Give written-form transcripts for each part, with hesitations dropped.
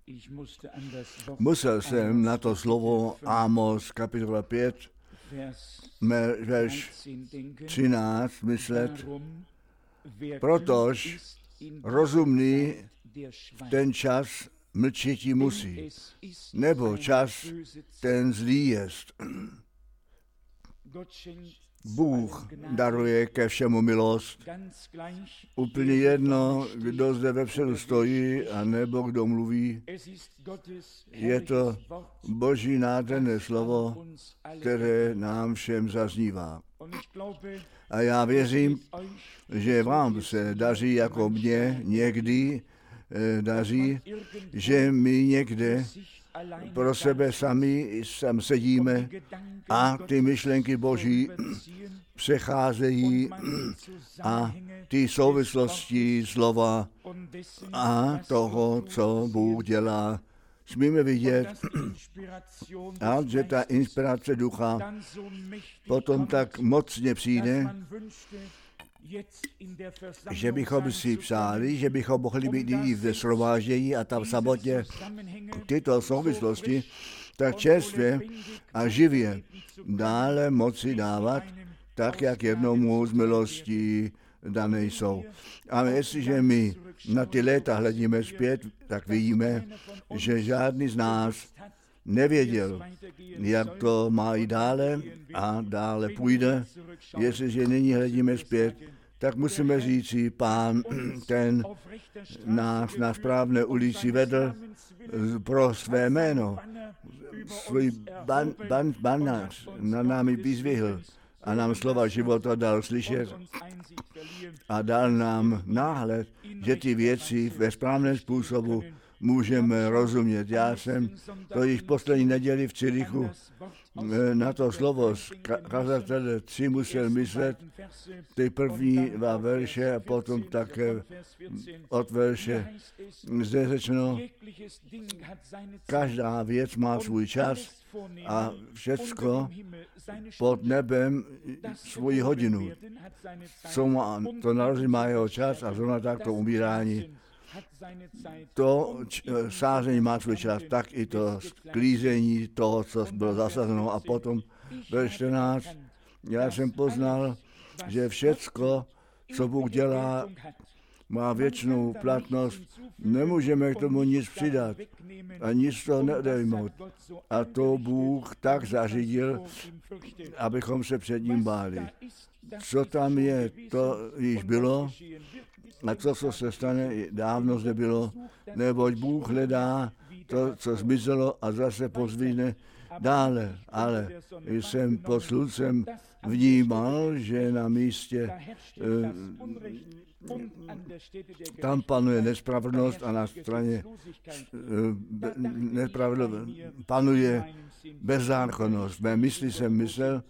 Musel jsem na to slovo Amos kapitola 5, verš 13 myslet, protože rozumný v ten čas mlčeti musí, nebo čas ten zlý jest. Bůh daruje ke všemu milost. Úplně jedno, kdo zde vepředu stojí, a nebo kdo mluví. Je to Boží nádherné slovo, které nám všem zaznívá. A já věřím, že vám se daří jako mně někdy daří, že my někde pro sebe sami tam sedíme a ty myšlenky Boží přecházejí a ty souvislosti slova a toho, co Bůh dělá, smíme vidět, a že ta inspirace ducha potom tak mocně přijde, že bychom si přáli, že bychom mohli být i ve shromáždění a tam samotně tyto souvislosti tak čerstvě a živě dále moci dávat, tak jak jednomu z milostí dané jsou. A jestliže my na ty léta hledíme zpět, tak vidíme, že žádný z nás nevěděl, jak to má i dále a dále půjde. Jestliže nyní hledíme zpět, tak musíme říci, Pán, ten nás na správné ulici vedl pro své jméno. Svůj banář na námi vyzvihl a nám slova života dal slyšet a dal nám náhled, že ty věci ve správném způsobu můžeme rozumět. Já jsem to již poslední neděli v Cirichu na to slovo z kazatele 3 musel myslet, ty první 2 verše a potom také od verše. Zde řečeno, každá věc má svůj čas a všecko pod nebem svoji hodinu. Co má, to narození má jeho čas a zrovna tak to umírání. To sázení má svůj čas, tak i to sklízení toho, co bylo zasazeno. A potom ve 14 já jsem poznal, že všecko, co Bůh dělá, má věčnou platnost. Nemůžeme k tomu nic přidat a nic to neodejmout. A to Bůh tak zařídil, abychom se před ním báli. Co tam je, to již bylo, a co se stane, dávno zde bylo, neboť Bůh hledá to, co zmizelo a zase pozvíne dále. Ale jsem pod sluncem vnímal, že na místě tam panuje nespravedlnost a na straně nespravedlnosti panuje bezzákonnost. V mé mysli jsem myslel,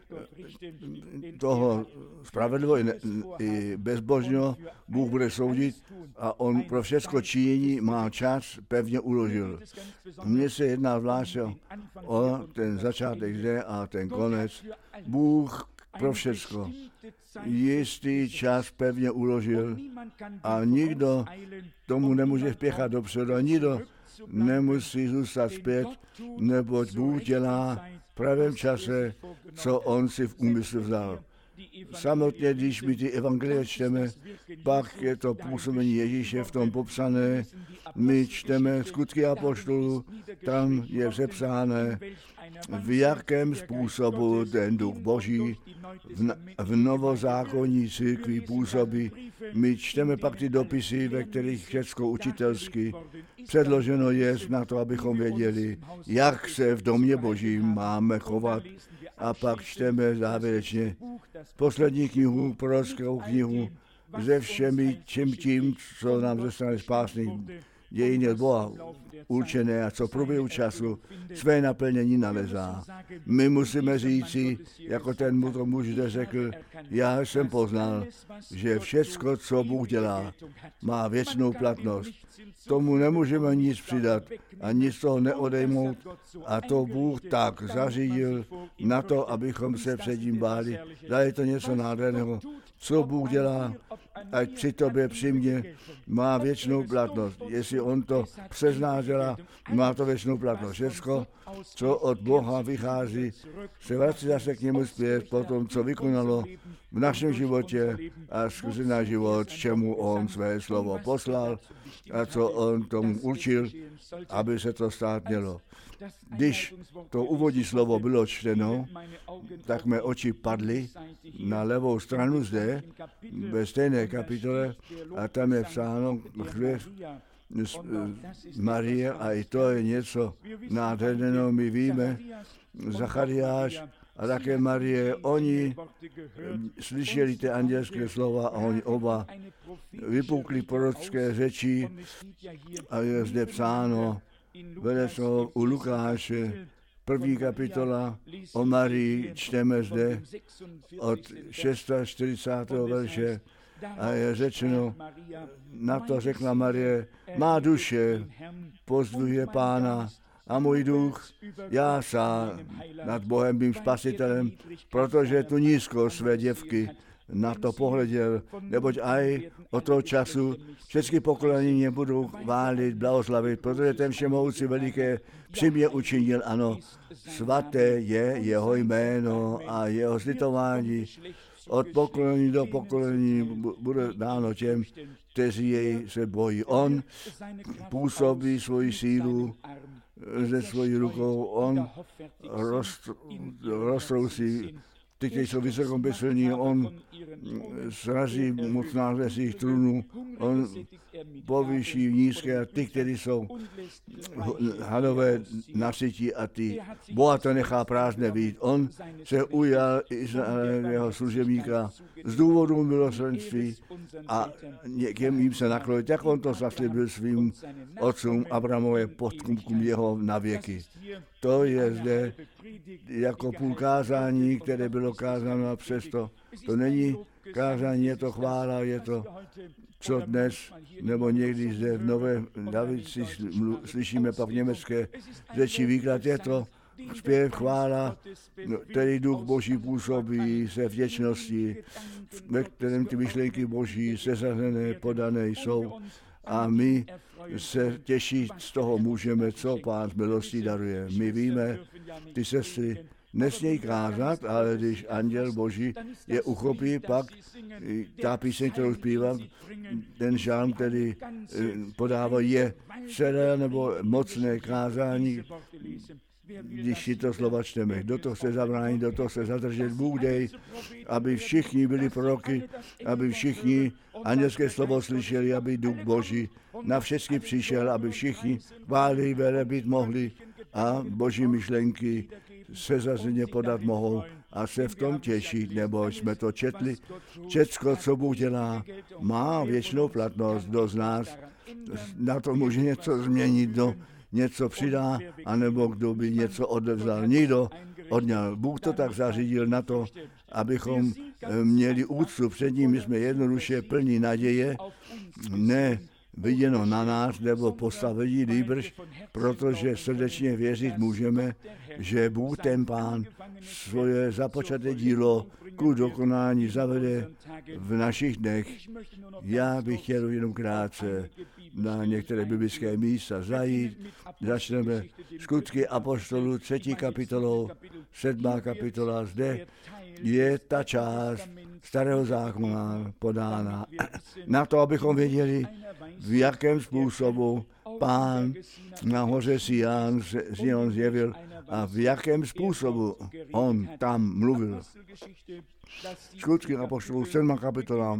toho spravedlivého i bezbožného Bůh bude soudit a on pro všechno činění má čas pevně uložil. Mně se jedná zvláště o ten začátek zde a ten konec. Bůh pro všechno jistý čas pevně uložil a nikdo tomu nemůže spěchat dopředu a nikdo nemusí zůstat zpět, neboť Bůh dělá v pravém čase, co on si v úmyslu vzal. Samotně, když my ty evangelie čteme, pak je to působení Ježíše v tom popsané. My čteme skutky apoštolů, tam je přepsáno, v jakém způsobu ten duch Boží v novozákonní církvi působí. My čteme pak ty dopisy, ve kterých všecko učitelsky předloženo je na to, abychom věděli, jak se v domě Božím máme chovat. A pak čteme závěrečně poslední knihu, prorockou knihu, se všemi tím, co nám ze strany spásných dějin od Boha určené a co v průběhu času své naplnění nalezá. My musíme říci, jako ten muž zde řekl, já jsem poznal, že všecko, co Bůh dělá, má věčnou platnost. Tomu nemůžeme nic přidat a nic toho neodejmout a to Bůh tak zařídil na to, abychom se před ním báli. Dá je to něco nádherného. Co Bůh dělá, ať při tobě, při mně, má věčnou platnost. Jestli on to přeznážela, má to věčnou platnost. Všecko, co od Boha vychází, se vrací zase k němu zpět po tom, co vykonalo v našem životě a skrze náš život, čemu on své slovo poslal a co on tomu určil, aby se to stát mělo. Když to úvodní slovo bylo čteno, tak mé oči padly na levou stranu zde, ve stejné kapitole, a tam je psáno Marie, a i to je něco nádherného, my víme, Zachariáš a také Marie, oni slyšeli ty andělské slova a oni oba vypukli prorocké řeči a je zde psáno, velice u Lukáše, 1. kapitola o Marii, čteme zde od 46. verše a je řečeno, na to řekla Marie, má duše pozdvihuje Pána a můj duch jásá nad Bohem mým spasitelem, protože tu nízko své děvky na to pohleděl, neboť aj od toho času všechny pokolení mě budou chválit, blahoslavit, protože ten všemohoucí veliké při mě učinil, ano, svaté je jeho jméno a jeho slitování od pokolení do pokolení bude dáno těm, kteří jej se bojí. On působí svoji sílu ze svojí rukou, on roztrousí ty, kteří jsou vysokomyslní, on srazí mocnáře svých trůnů, on povýší nízké a ty, kteří jsou hadové, nasytí a ty bohaté nechá prázdné být. On se ujal Izraelého služebníka z důvodu milosrdenství a někým jim se naklonit, jak on to zaslíbil svým otcům Abrahamové potomkům jeho na věky. To je zde jako půl kázání, které bylo kázáno a přesto to není kázání, je to chvála, je to, co dnes, nebo někdy zde v Nové Davici slyšíme pak německé řeči výklad, je to zpěv, chvála, který duch Boží působí se vděčnosti, ve kterém ty myšlenky Boží seřazené, podané jsou. A my se těšit z toho můžeme, co Pán z milostí daruje. My víme, ty sestry nesmějí kázat, ale když anděl Boží je uchopí, pak ta píseň, kterou zpívám, ten žálm, který podává, je celé nebo mocné kázání, když si to slova čteme. Do toho se zabránit, do toho se zadržet. Bůh dej, aby všichni byli proroky, aby všichni andělské slovo slyšeli, aby duch Boží na všechny přišel, aby všichni chválili, velebit mohli a Boží myšlenky se zazeně podat mohou a se v tom těšit, nebo jsme to četli. Všecko, co Bůh dělá, má věčnou platnost do nás. Na to může něco změnit, něco přidá, anebo kdo by něco odevzal. Nikdo odňal. Bůh to tak zařídil na to, abychom měli úctu před ním. My jsme jednoduše plní naděje, ne viděno na nás nebo postavení líbrž, protože srdečně věřit můžeme, že Bůh ten Pán svoje započaté dílo ku dokonání zavede v našich dnech. Já bych chtěl jenom krátce na některé biblické místa zajít. Začneme Skutky apoštolů 3. kapitolou, 7. kapitola. Zde je ta část Starého zákona podána na to, abychom věděli, v jakém způsobu Pán na hoře Sion zjevil a v jakém způsobu on tam mluvil. Skutky apoštolů 7. kapitola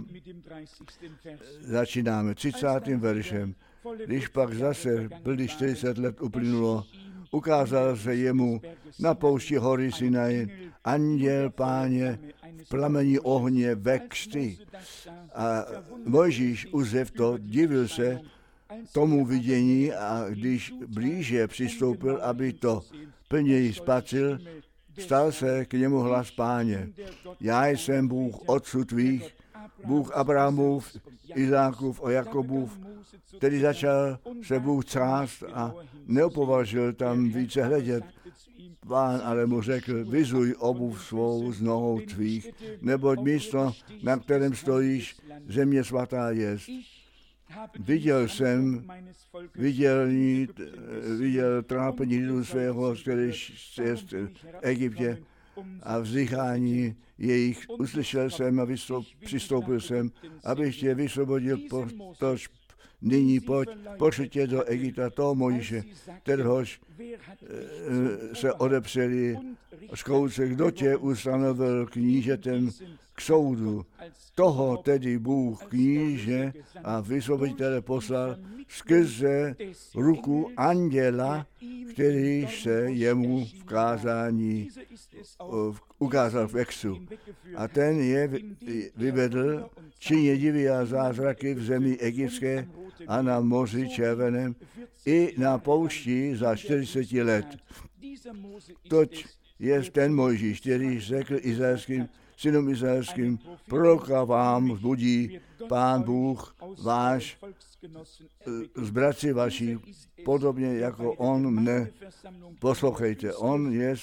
začínáme 30. veršem. Když pak zase byly 40 let uplynulo, ukázal se jemu na poušti hory Sinaj anděl Páně v plameni ohně ve křti. A Mojžíš uzev to, divil se tomu vidění a když blíže přistoupil, aby to plněji spatřil, stal se k němu hlas Páně. Já jsem Bůh otců tvých, Bůh Abrahamův, Izákův a Jakobův, který začal se Bůh třást a neopovažil tam více hledět. Pán ale mu řekl, vyzuj obuv svou z nohou tvých, neboť místo, na kterém stojíš, země svatá jest. Viděl jsem, viděl trápení lidu svého, který je v Egyptě a vzdychání jejich. Uslyšel jsem a přistoupil jsem, abych tě vysvobodil, tož nyní pojď, pošli tě do Egypta, toho Mojžíše, kterhož se odepřeli zkoušet, kdo tě ustanovil knížetem k soudu. Toho tedy Bůh kníže a vysvoboditele poslal skrze ruku anděla, který se jemu v kázání ukázal v Exu. A ten je vyvedl, čině divy a zázraky v zemi egyptské a na moři červeném i na poušti za 40 let. Toť je ten Mojžíš, který řekl synům izraelským, proroka vám budí Pán Bůh váš z bratři vaší, podobně jako on mne. Poslouchejte, on je,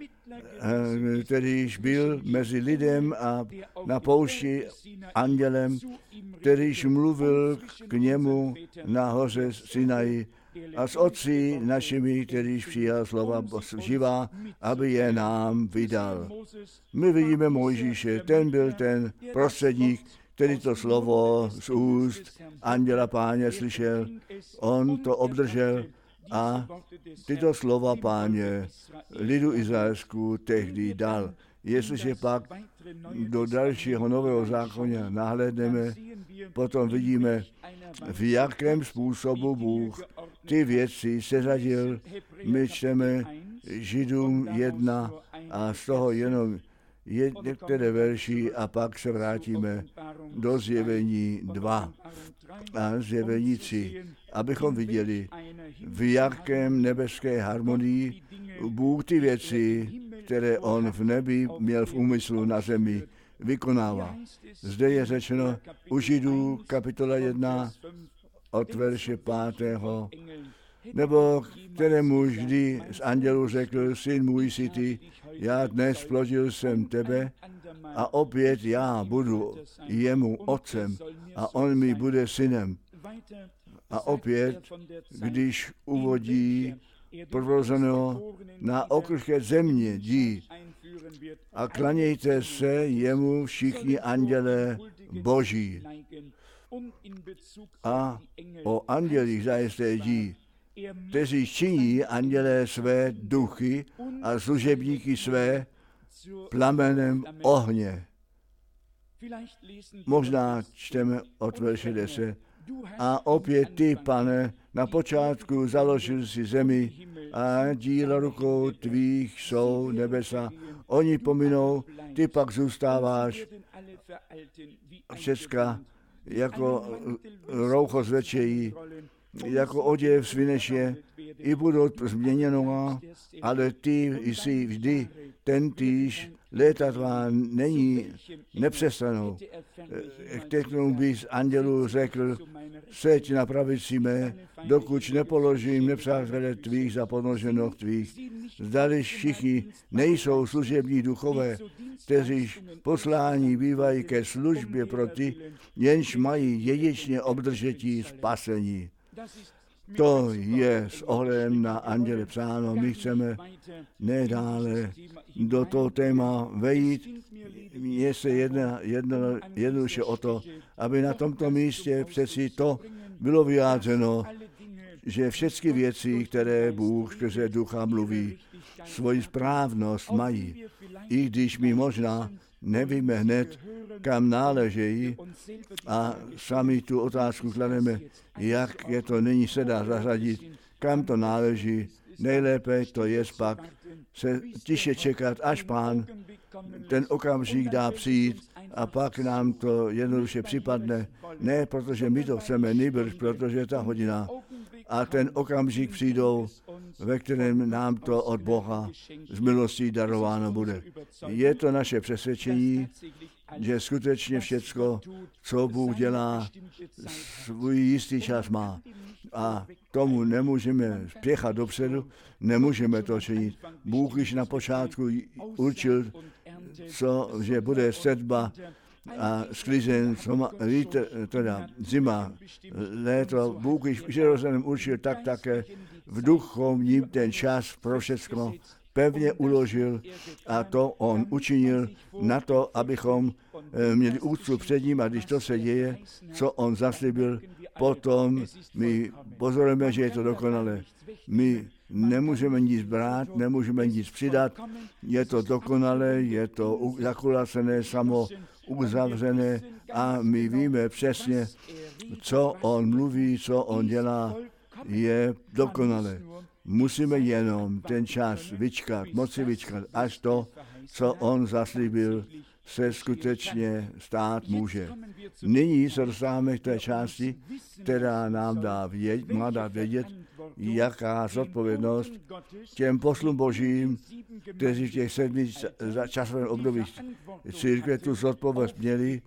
kterýž byl mezi lidem a na poušti andělem, kterýž mluvil k němu na hoře Sinaji a s otci našimi, kterýž přijal slova živá, aby je nám vydal. My vidíme Mojžíše, ten byl ten prostředník, který to slovo z úst anděla Páně slyšel, on to obdržel a tyto slova Páně lidu izraelsku tehdy dal. Jestliže pak do dalšího nového zákona nahlédneme, potom vidíme, v jakém způsobu Bůh ty věci seřadil. My čteme Židům 1 a z toho jenom některé verši a pak se vrátíme do Zjevení 2 a Zjevení 3, abychom viděli, v jakém nebeské harmonii Bůh ty věci, které on v nebi měl v úmyslu na zemi, vykonává. Zde je řečeno u Židů kapitola 1 od verše 5. Nebo kterému vždy z andělů řekl, syn můj jsi ty, já dnes plodil jsem tebe a opět já budu jemu otcem a on mi bude synem. A opět, když uvodí prorozeného na okruhé země dí a klanějte se jemu všichni andělé boží. A o andělích zajisté dí, kteří činí andělé své duchy a služebníky své plamenem ohně. Možná čteme od verše 10. A opět ty, Pane, na počátku založil si zemi a díla rukou tvých jsou nebesa. Oni pominou, ty pak zůstáváš. Všecka jako roucho zvečejí, jako oděv svineš i budou změněno, ale ty jsi vždy tentýž, léta tvá nepřestanou. Kterému bys andělu řekl, seď na pravici mé, dokud nepoložím nepřátele tvých za podnože noh tvých. Zdališ všichni nejsou služební duchové, kteří poslání bývají ke službě pro ty, jenž mají dědičně obdržetí spasení. To je s ohledem na anděle psáno. My chceme nedále do toho téma vejít. Mně se jednoduše o to, aby na tomto místě přeci to bylo vyjádřeno, že všechny věci, které Bůh skrze ducha mluví, svoji správnost mají. I když my možná nevíme hned, kam náležejí a sami tu otázku klademe, jak je to nyní se dá zařadit, kam to náleží. Nejlépe to je pak se tiše čekat, až Pán ten okamžik dá přijít a pak nám to jednoduše připadne. Ne, protože my to chceme, nýbrž, protože ta hodina a ten okamžik přijdou, ve kterém nám to od Boha z milostí darováno bude. Je to naše přesvědčení, že skutečně všecko, co Bůh dělá, svůj jistý čas má. A tomu nemůžeme spěchat dopředu, nemůžeme to činit. Bůh již na počátku určil, že bude setba a sklizeň, víte, teda zima, léto, Bůh již přirozeným určil, tak také v duchovním ten čas pro všechno pevně uložil a to on učinil na to, abychom měli úctu před ním a když to se děje, co on zaslíbil, potom my pozorujeme, že je to dokonalé. My nemůžeme nic brát, nemůžeme nic přidat, je to dokonalé, je to zakulacené, samo uzavřené a my víme přesně, co on mluví, co on dělá, je dokonalé. Musíme jenom ten čas moci vyčkat, až to, co on zaslíbil, se skutečně stát může. Nyní se dostáváme k té části, která nám má dát vědět, jaká zodpovědnost těm poslům božím, kteří v těch 7 časových obdobích církve tu zodpovědnost měli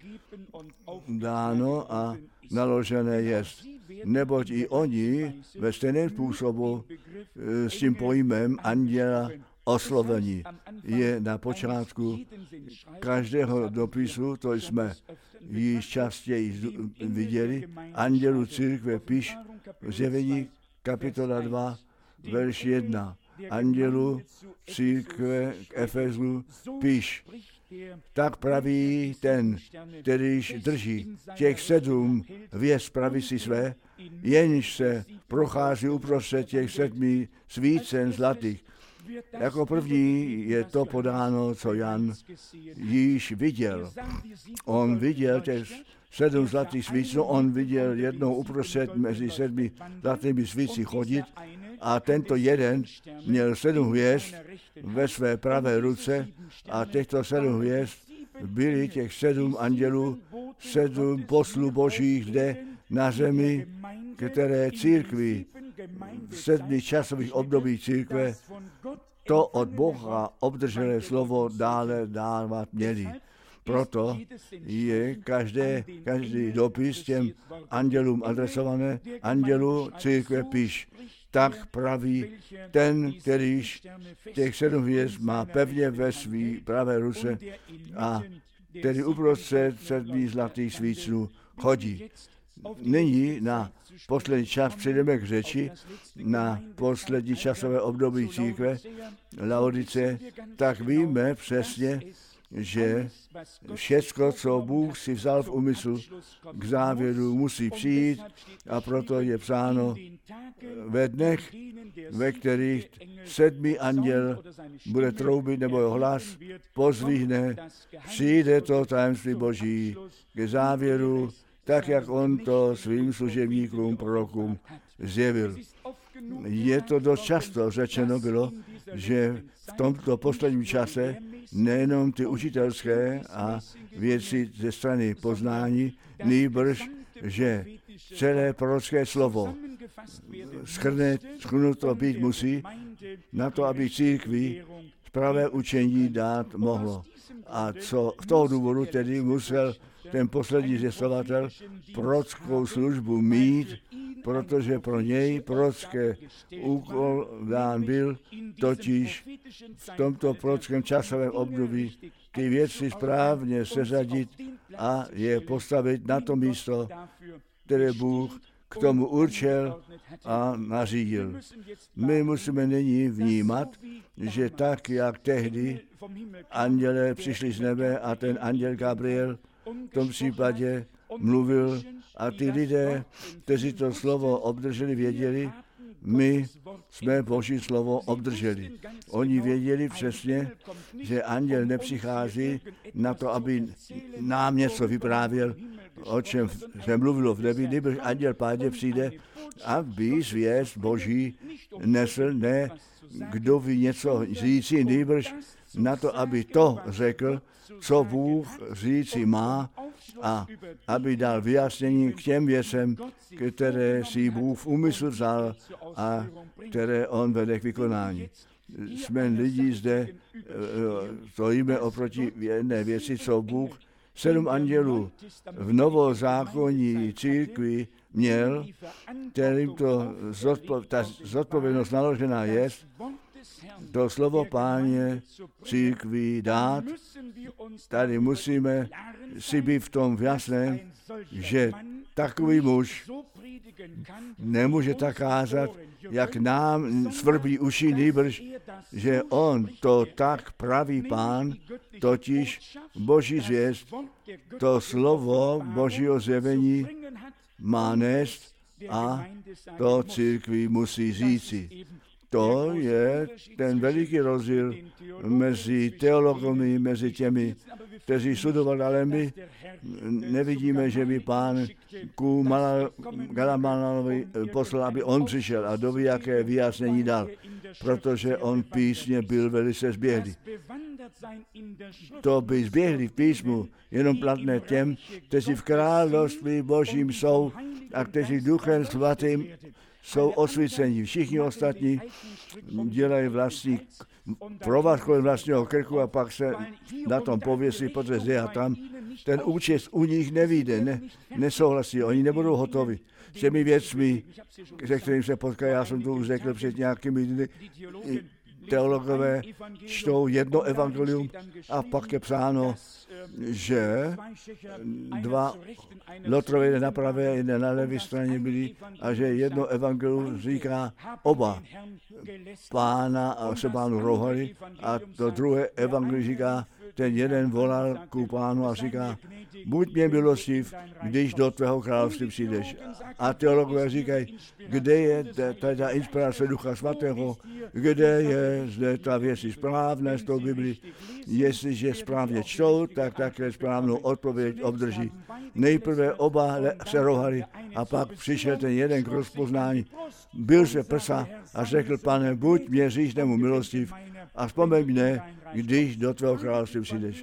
dáno a naložené jest. Neboť i oni ve stejném způsobu s tím pojmem anděla oslovení je na počátku každého dopisu, to jsme již častěji viděli, andělu církve píš v Zjevení kapitola 2, verš 1. Andělu církve k Efezu píš, tak praví ten, kterýž drží těch 7 hvězd pravici své, jenž se prochází uprostřed těch 7 svícen zlatých. Jako první je to podáno, co Jan již viděl. On viděl těch 7 zlatých svícnů, on viděl jednou uprostřed mezi 7 zlatými svíci chodit a tento jeden měl 7 hvězd ve své pravé ruce a těchto 7 hvězd byli těch 7 andělů, 7 poslů božích zde na zemi, které církvi v 7 časových obdobích církve to od Boha obdržené slovo dále dávat měli. Proto je každý dopis těm andělům adresované, andělu církve píš. Tak praví ten, kterýž těch 7 hvězd má pevně ve své pravé ruce a který uprostřed 7 zlatých svícnů chodí. Nyní na poslední čas přijdeme k řeči, na poslední časové období církve, Laodice, tak víme přesně, že všecko, co Bůh si vzal v úmyslu, k závěru musí přijít a proto je psáno ve dnech, ve kterých 7. anděl bude troubit nebo jeho hlas pozvihne, přijde to tajemství Boží k závěru, tak jak on to svým služebníkům, prorokům zjevil. Je to dost často řečeno bylo, že v tomto posledním čase nejenom ty učitelské a věci ze strany poznání, nýbrž, že celé prorocké slovo shrnuto být musí na to, aby církvi spravé učení dát mohlo. A co v toho důvodu tedy musel ten poslední zjistovatel prorockou službu mít, protože pro něj prorocké úkol dán byl, totiž v tomto prorockém časovém období ty věci správně seřadit a je postavit na to místo, které Bůh k tomu určil a nařídil. My musíme nyní vnímat, že tak, jak tehdy anděle přišli z nebe a ten anděl Gabriel v tom případě mluvil a ty lidé, kteří to slovo obdrželi, věděli, my jsme Boží slovo obdrželi. Oni věděli přesně, že anděl nepřichází na to, aby nám něco vyprávěl, o čem se mluvilo v nebi, nebož anděl Pádě přijde, aby zvěst Boží nesl, ne kdo ví něco říci, nebož na to, aby to řekl, co Bůh říci má a aby dal vyjasnění k těm věcem, které si Bůh v úmyslu vzal a které on vede k vykonání. Jsme lidi zde, stojíme oproti jedné věci, co Bůh 7 andělů v novozákonní církvi měl, kterým to ta zodpovědnost naložená je, to slovo Páně církvi dát. Tady musíme si být v tom jasném, že takový muž nemůže tak kázat, jak nám svrbí uši, nýbrž, že on to tak praví Pán, totiž Boží zvěst, to slovo Božího zjevení má nést a to církvi musí říci. To je ten veliký rozdíl mezi teology, mezi těmi, kteří studovali, ale my nevidíme, že by Pán ku Galamanovi poslal, aby on přišel a doví, jaké vyjasnění dal, protože on písně byl velice zběhlý. To by zběhlý v písmu jenom platné těm, kteří v království Božím jsou a kteří Duchem Svatým jsou osvíceni. Všichni ostatní dělají vlastní provaz kolem vlastního krku a pak se na tom pověsí, protože zde a tam. Ten účest u nich nevyjde, nesouhlasí, oni nebudou hotovi s těmi věcmi, se kterým se potkají. Já jsem to už řekl před nějakými dny. Teologové čtou jedno evangelium a pak je psáno, že dva lotrové, jeden na pravé, jeden na levé straně byli a že jedno evangelium říká oba Pána a se Pánu rouhali a to druhé evangelium říká, ten jeden volal ku Pánu a říká, buď mě milostiv, když do tvého království přijdeš. A teologové říkají, kde je ta inspirace Ducha Svatého, kde je zde ta věc správná z toho Biblii. Jestliže správně čtou, tak také správnou odpověď obdrží. Nejprve oba se rohali a pak přišel ten jeden k rozpoznání. Byl se prsa a řekl, Pane, buď mě hříšnému milostiv a vzpomeň mě, když do tvého království přijdeš.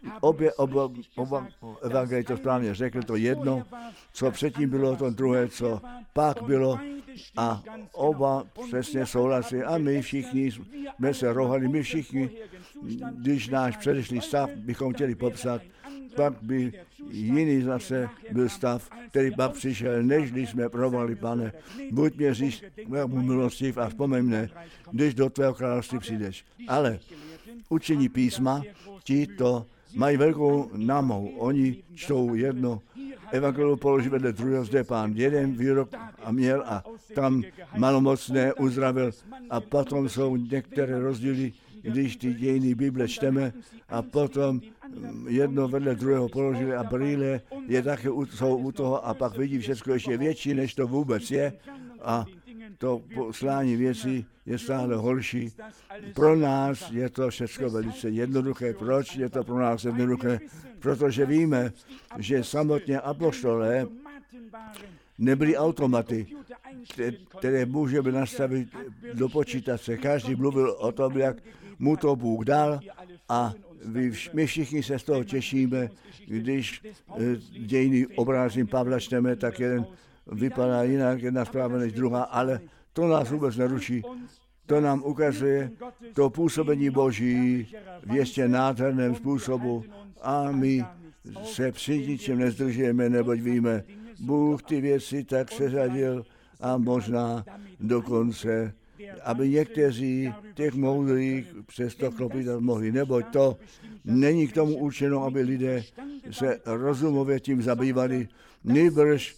Oba evangelie to správně řekl, to jedno, co předtím bylo, to druhé, co pak bylo a oba přesně souhlasí a my všichni jsme se rohali, my všichni, když náš předešlý stav bychom chtěli popsat, pak by jiný zase byl stav, který pak přišel, nežli jsme provali, Pane, buď mě hříšnému milostiv a vzpomeň mne, když do tvého království přijdeš. Ale učení písma, ti to mají velkou námahu. Oni čtou jedno evangelium, položí vedle druhého, zde Pán jeden výrok a měl a tam malomocné uzdravil a potom jsou některé rozdíly, když ty dějiny Bible čteme a potom jedno vedle druhého položili a brýle je také jsou u toho a pak vidí všechno ještě větší, než to vůbec je a to poslání věcí je stále horší. Pro nás je to všechno velice jednoduché. Proč je to pro nás jednoduché? Protože víme, že samotně apoštolé nebyli automaty, které můžeme nastavit do počítače. Každý mluvil o tom, jak mu to Bůh dal a my všichni se z toho těšíme, když dějiny obrázím Pavla čteme, tak jeden vypadá jinak, jedna zpráva než druhá, ale to nás vůbec neruší. To nám ukazuje to působení Boží v ještě nádherném způsobu a my se při ničem nezdržujeme, neboť víme, Bůh ty věci tak seřadil a možná dokonce, aby někteří těch moudrých přesto klopítat mohli, neboť to není k tomu určeno, aby lidé se rozumově tím zabývali, nýbrž,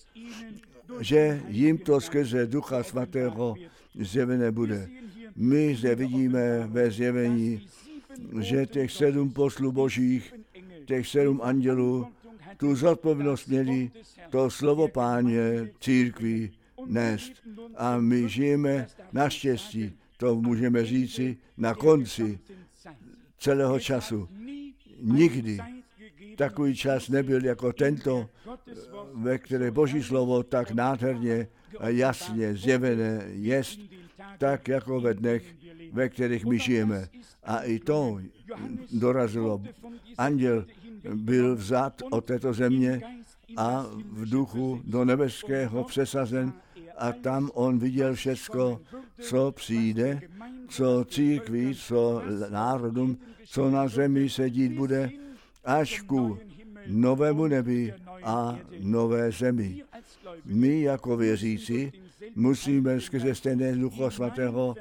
že jim to skrze Ducha Svatého zjevené bude. My zde vidíme ve zjevení, že těch 7 poslů božích, těch 7 andělů, tu zodpovědnost měli to slovo Páně církvi nést. A my žijeme naštěstí, to můžeme říci, na konci celého času. Nikdy takový čas nebyl jako tento, ve které Boží slovo tak nádherně a jasně zjevené jest, tak jako ve dnech, ve kterých my žijeme. A i to dorazilo. Anděl byl vzat od této země a v duchu do nebeského přesazen a tam on viděl všecko, co přijde, co církví, co národům, co na zemi se dít bude, až ku novému nebi a nové zemi. My jako věřící musíme skrze stejné Ducha Svatého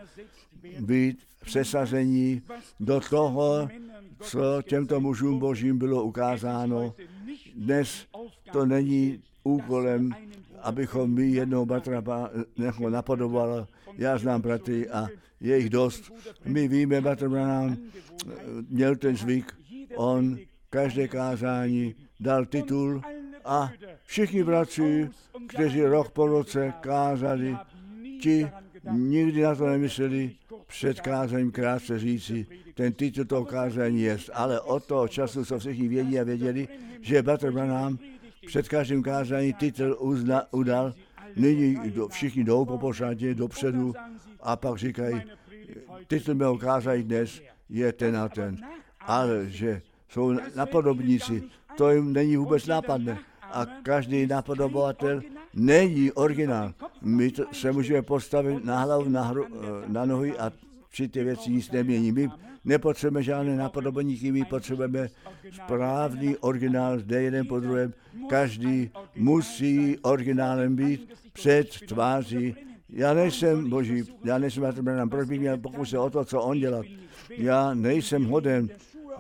být přesazení do toho, co těmto mužům Božím bylo ukázáno. Dnes to není úkolem, abychom my jednoho bratra napodobovali. Já znám bratry a je jich dost. My víme, bratr Branham měl ten zvyk, on každé kázání dal titul a všichni bratři, kteří rok po roce kázali, ti nikdy na to nemysleli před kázáním krátce říci, ten titul toho kázání je, ale od toho času, co všichni vědí a věděli, že bratr Branham před každým kázání titul udal, nyní všichni jdou po pořadě dopředu a pak říkají, titul mého kázání dnes je ten a ten, ale že jsou napodobníci, to jim není vůbec nápadné. A každý napodobovatel není originál. My se můžeme postavit na hlavu, na nohy a při ty věci nic nemění. My nepotřebujeme žádné napodobeníky, my potřebujeme správný originál zde jeden po druhém. Každý musí originálem být před tváří. Já nejsem Boží, já nejsem Bratr Branham, proč bych měl pokusit o to, co on dělat. Já nejsem hoden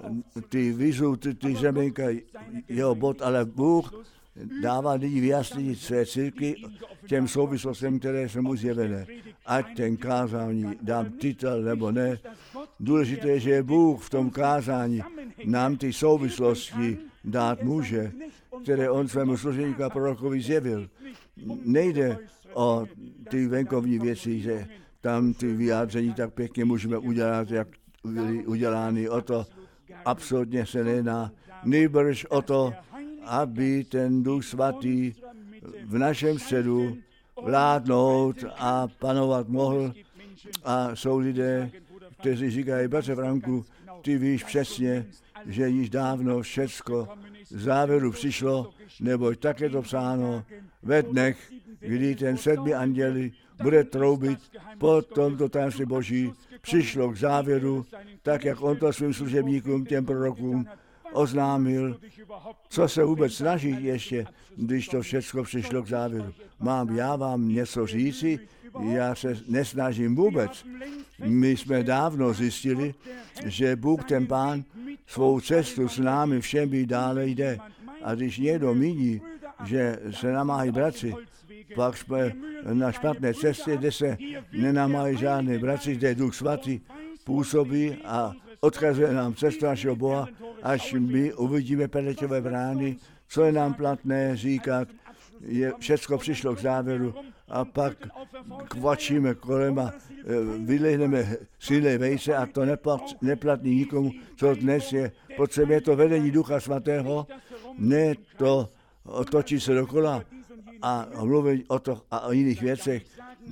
ty výzvu, ty řemínka, jeho bod, ale Bůh dává lidi vyjasnit své církvi těm souvislostem, které jsou mu zjevené. Ať ten kázání dám titul nebo ne. Důležité je, že Bůh v tom kázání nám ty souvislosti dát může, které on svému služebníku a prorokovi zjevil. Nejde o ty venkovní věci, že tam ty vyjádření tak pěkně můžeme udělat, jak byly udělány. O to absolutně se nejedná. Nýbrž o to, aby ten Duch Svatý v našem středu vládnout a panovat mohl. A jsou lidé, kteří říkají, bratře Franku, ty víš přesně, že již dávno všecko závěru přišlo, neboť tak je to psáno ve dnech, kdy ten 7. anděl bude troubit po tomto tajemství Boží, přišlo k závěru, tak jak on to svým služebníkům, těm prorokům oznámil, co se vůbec snaží ještě, když to všechno přišlo k závěru. Mám já vám něco říci? Já se nesnažím vůbec. My jsme dávno zjistili, že Bůh ten Pán svou cestu s námi všemi dále jde. A když někdo míní, že se namáhají bratři, pak jsme na špatné cestě, kde se nenamáhají žádné bratři, kde Duch Svatý působí a odkazuje nám cestu našeho Boha, až my uvidíme peleťové brány, co je nám platné říkat, všecko přišlo k závěru a pak kvačíme kolem a vylehneme silné vejce a to neplatní nikomu, co dnes je. Potřebuje to vedení Ducha Svatého, ne to otočit se dokola a mluvit o to a o jiných věcech.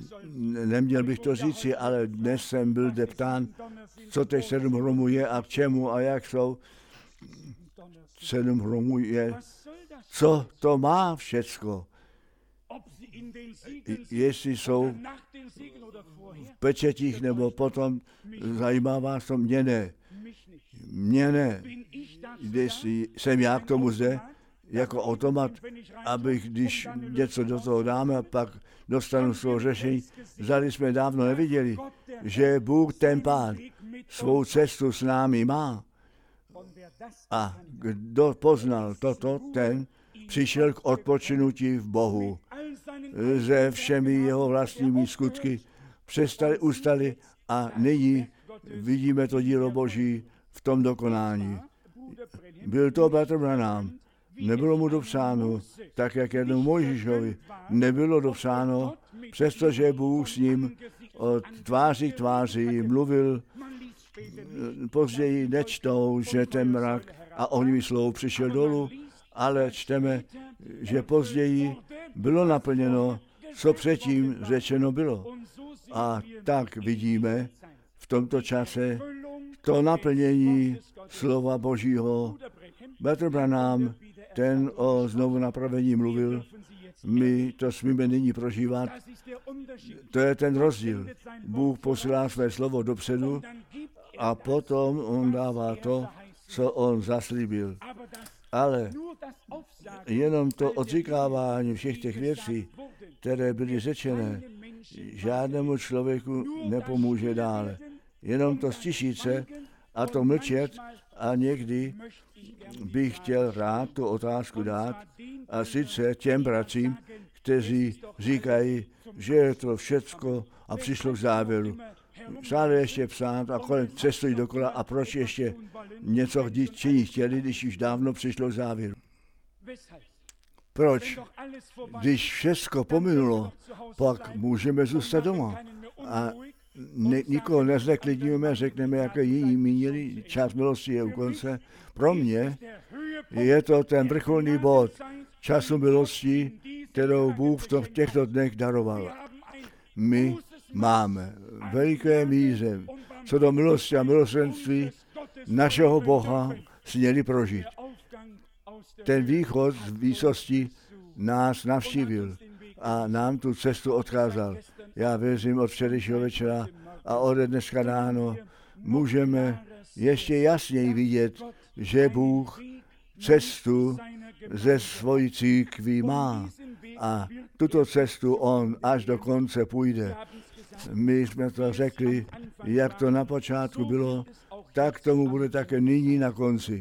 Neměl bych to říci, ale dnes jsem byl deptán, co těch 7 hromů je a k čemu a jak jsou. 7 hromů je, co to má všecko. Jestli jsou v pečetích nebo potom, zajímá vás to, mě ne. Mně ne. Jestli jsem já k tomu zde, jako automat, abych, když něco do toho dáme a pak dostanu svou řešení. Zali jsme dávno neviděli, že Bůh ten Pán svou cestu s námi má. A kdo poznal toto, ten přišel k odpočinutí v Bohu. Se všemi jeho vlastními skutky ustali a nyní vidíme to dílo Boží v tom dokonání. Byl to bratr Branham. Nebylo mu dopsáno, tak jak jednou Mojžíšovi nebylo dopsáno, přestože Bůh s ním od tváří k tváři mluvil. Později nečtou, že ten mrak a ohnivý slov přišel dolů, ale čteme, že později bylo naplněno, co předtím řečeno bylo. A tak vidíme v tomto čase to naplnění slova Božího. Bratr Branham, ten o znovu napravení mluvil, my to smíme nyní prožívat. To je ten rozdíl. Bůh posílá své slovo dopředu a potom on dává to, co on zaslíbil. Ale jenom to odříkávání všech těch věcí, které byly řečené, žádnému člověku nepomůže dále. Jenom to stišit se a to mlčet a někdy bych chtěl rád tu otázku dát a sice těm bratřím, kteří říkají, že je to všecko a přišlo k závěru. Stále ještě psát a kolem cestují dokola a proč ještě něco činit chtěli, když už dávno přišlo k závěru. Proč? Když všecko pominulo, pak můžeme zůstat doma a nikoho nezneklidňujeme, řekneme, jaké jiní mínili, čas milosti je u konce. Pro mě je to ten vrcholný bod času milosti, kterou Bůh v těchto dnech daroval. My máme veliké míře, co do milosti a milosrdenství našeho Boha směli prožít. Ten východ z výsosti nás navštívil a nám tu cestu odkázal. Já věřím od včerejšího večera a od dneska ráno můžeme ještě jasněji vidět, že Bůh cestu ze svojí církví má a tuto cestu on až do konce půjde. My jsme to řekli, jak to na počátku bylo, tak tomu bude také nyní na konci.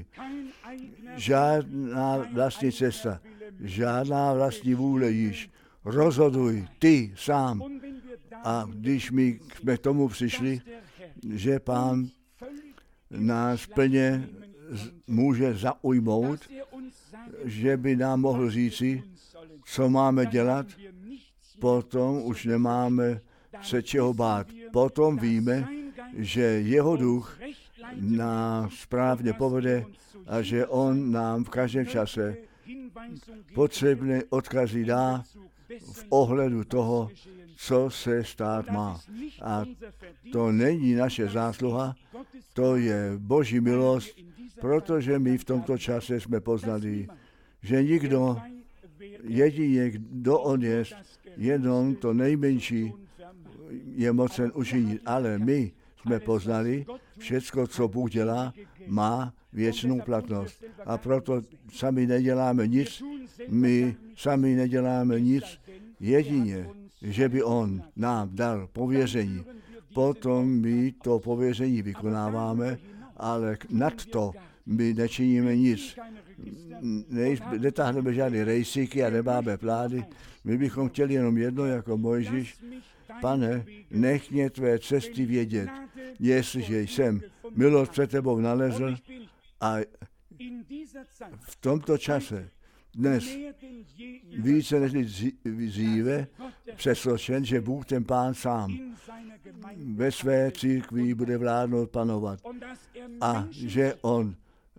Žádná vlastní cesta, žádná vlastní vůle již. Rozhoduj ty sám. A když my jsme k tomu přišli, že Pán nás plně může zaujmout, že by nám mohl říci, co máme dělat, potom už nemáme se čeho bát. Potom víme, že jeho duch nás správně povede a že on nám v každém čase potřebné odkazy dá v ohledu toho, co se stát má. A to není naše zásluha, to je Boží milost, protože my v tomto čase jsme poznali, že nikdo, jedině kdo on je, jenom to nejmenší je mocen učinit. Ale my jsme poznali, všecko, co Bůh dělá, má věčnou platnost. A proto sami neděláme nic, my sami neděláme nic, jedině, že by on nám dal pověření. Potom my to pověření vykonáváme, ale nad to my nečiníme nic. Netáhneme žádné rejsíky a nemáme plány. My bychom chtěli jenom jedno jako Mojžíš. Pane, nech mě tvé cesty vědět, jestliže jsem milost před tebou nalezl a v tomto čase dnes více než dříve přesvědčen, že Bůh ten Pán sám ve své církvi bude vládnout, panovat a že on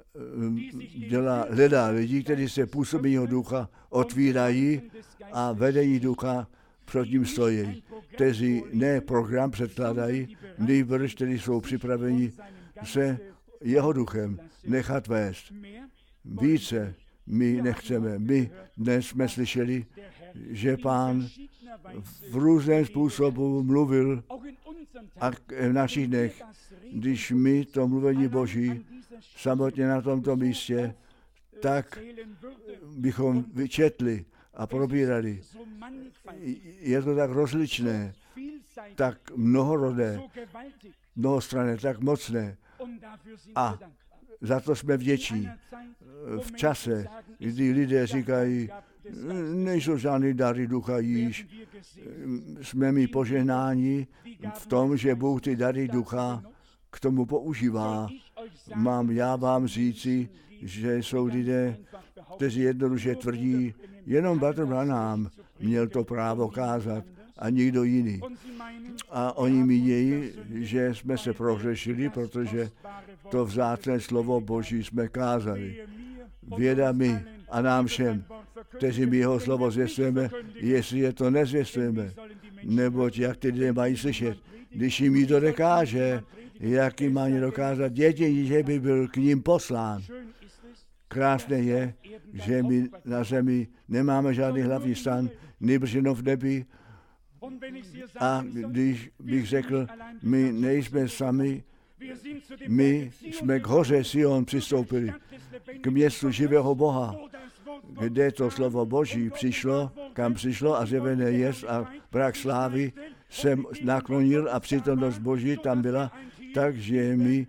hledá lidi, kteří se působí ducha otvírají a vedení ducha před ním stojí, kteří ne program předkládají, nýbrž, kteří jsou připraveni se jeho duchem nechat vést. Více my nechceme. My dnes jsme slyšeli, že Pán v různém způsobu mluvil a v našich dnech, když my to mluvení Boží samotně na tomto místě, tak bychom vyčetli a probírali. Je to tak rozličné, tak mnohorodé, mnohostranné, tak mocné. A za to jsme vděční. V čase, kdy lidé říkají, nejsou žádný dary ducha již, jsme mi požehnáni v tom, že Bůh ty dary ducha k tomu používá. Mám já vám říci, že jsou lidé, kteří jednoduše tvrdí, jenom bratr Branham měl to právo kázat a nikdo jiný. A oni mínějí, že jsme se prohřešili, protože to vzácné slovo Boží jsme kázali. Věda mi a nám všem, kteří my jeho slovo zvěstujeme, jestli je to nezvěstujeme, neboť jak ty lidé mají slyšet, když jim to dokáže, jak jim mají dokázat, jedině, že by byl k ním poslán. Krásné je, že my na zemi nemáme žádný hlavní stan, nýbrž jenom v nebi. A když bych řekl, my nejsme sami, my jsme k hoře Sion přistoupili, k městu živého Boha, kde to slovo Boží přišlo, kam přišlo a zjevené jest a brak slávy jsem naklonil a přítomnost Boží tam byla, takže mi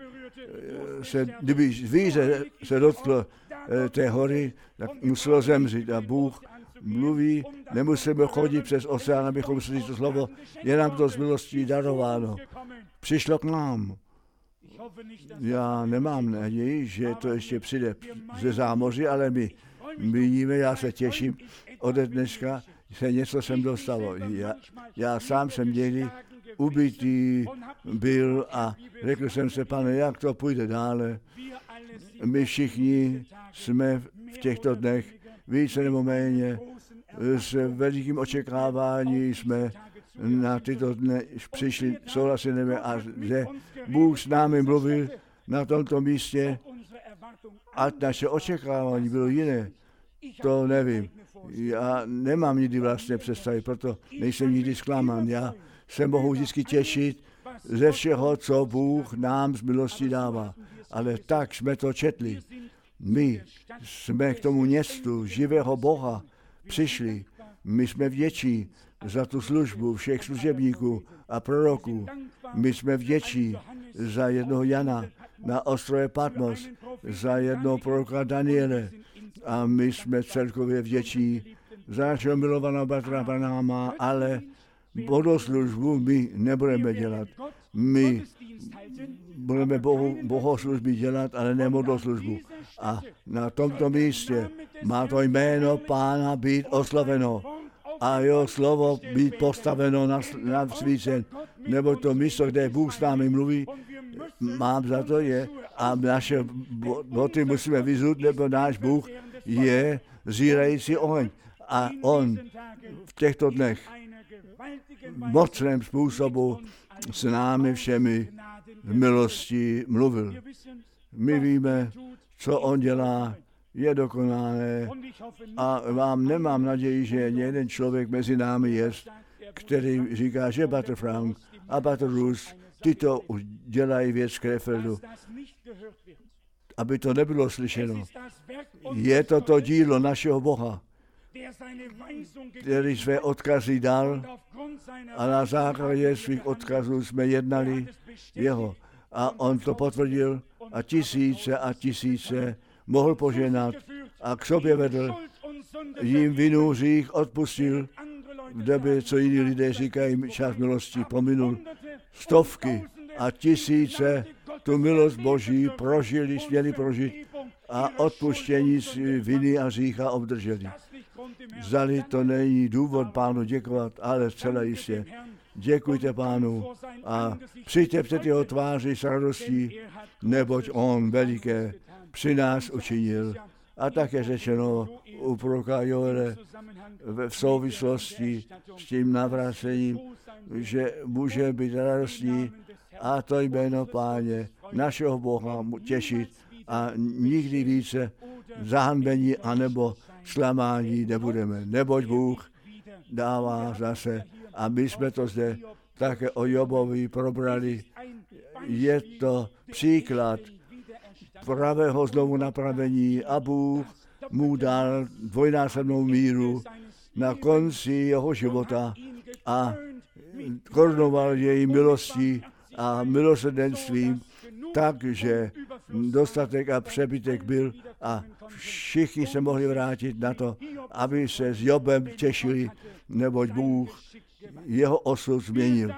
kdyby zvíře se dotklo té hory, tak muselo zemřít. A Bůh mluví, nemusíme chodit přes oceán, abychom slyšeli to slovo, je nám to z milostí darováno. Přišlo k nám. Já nemám naději, že to ještě přijde ze zámoří, ale my vidíme, já se těším, ode dneška se něco sem dostalo. Já sám jsem někdy ubitý byl a řekl jsem se, Pane, jak to půjde dále. My všichni jsme v těchto dnech více nebo méně s velikým očekávání jsme na tyto dny přišli, souhlasili a že Bůh s námi mluvil na tomto místě a naše očekávání bylo jiné. To nevím. Já nemám nikdy vlastně představit, proto nejsem nikdy zklamán. Já se mohu vždycky těšit ze všeho, co Bůh nám z milosti dává. Ale tak jsme to četli. My jsme k tomu městu živého Boha přišli. My jsme vděční za tu službu všech služebníků a proroků. My jsme vděční za jednoho Jana na ostrově Patmos, za jednoho proroka Daniele. A my jsme celkově vděční za našeho milovaného bratra Branáma, ale bohoslužbu my nebudeme dělat. My budeme bohoslužby dělat, ale ne modloslužbu. A na tomto místě má to jméno Pána být oslaveno a jeho slovo být postaveno na svícen. Nebo to místo, kde Bůh s námi mluví, mám za to je, a naše boty musíme vyzut, nebo náš Bůh je zírající oheň. A on v těchto dnech mocném způsobu s námi všemi v milosti mluvil. My víme, co on dělá, je dokonalé a vám nemám naději, že jeden člověk mezi námi je, který říká, že Bratr Frank a Bratr Rus, ty to dělají věc Krefeldu, aby to nebylo slyšeno. Je to dílo našeho Boha, který své odkazy dal a na základě svých odkazů jsme jednali jeho. A on to potvrdil a tisíce mohl poženat a k sobě vedl, jim vinu hřích odpustil, v době, co jiní lidé říkají, čas milosti pominul. Stovky a tisíce tu milost Boží prožili, směli prožít a odpuštění viny a hřícha obdrželi. Zdali to není důvod Pánu děkovat, ale zcela jistě. Děkujte Pánu a přijďte před jeho tváři s radostí, neboť on veliké při nás učinil. A také řečeno u proroka Joele v souvislosti s tím navrácením, že může být radostní a to jméno Páně, našeho Boha těšit a nikdy více zahanbení anebo zklamání nebudeme. Neboť Bůh dává zase a my jsme to zde také o Jobovi probrali. Je to příklad pravého znovu napravení a Bůh mu dal dvojnásobnou míru na konci jeho života a korunoval její milostí a milosrdenstvím, takže dostatek a přebytek byl a všichni se mohli vrátit na to, aby se s Jobem těšili, neboť Bůh jeho osud změnil.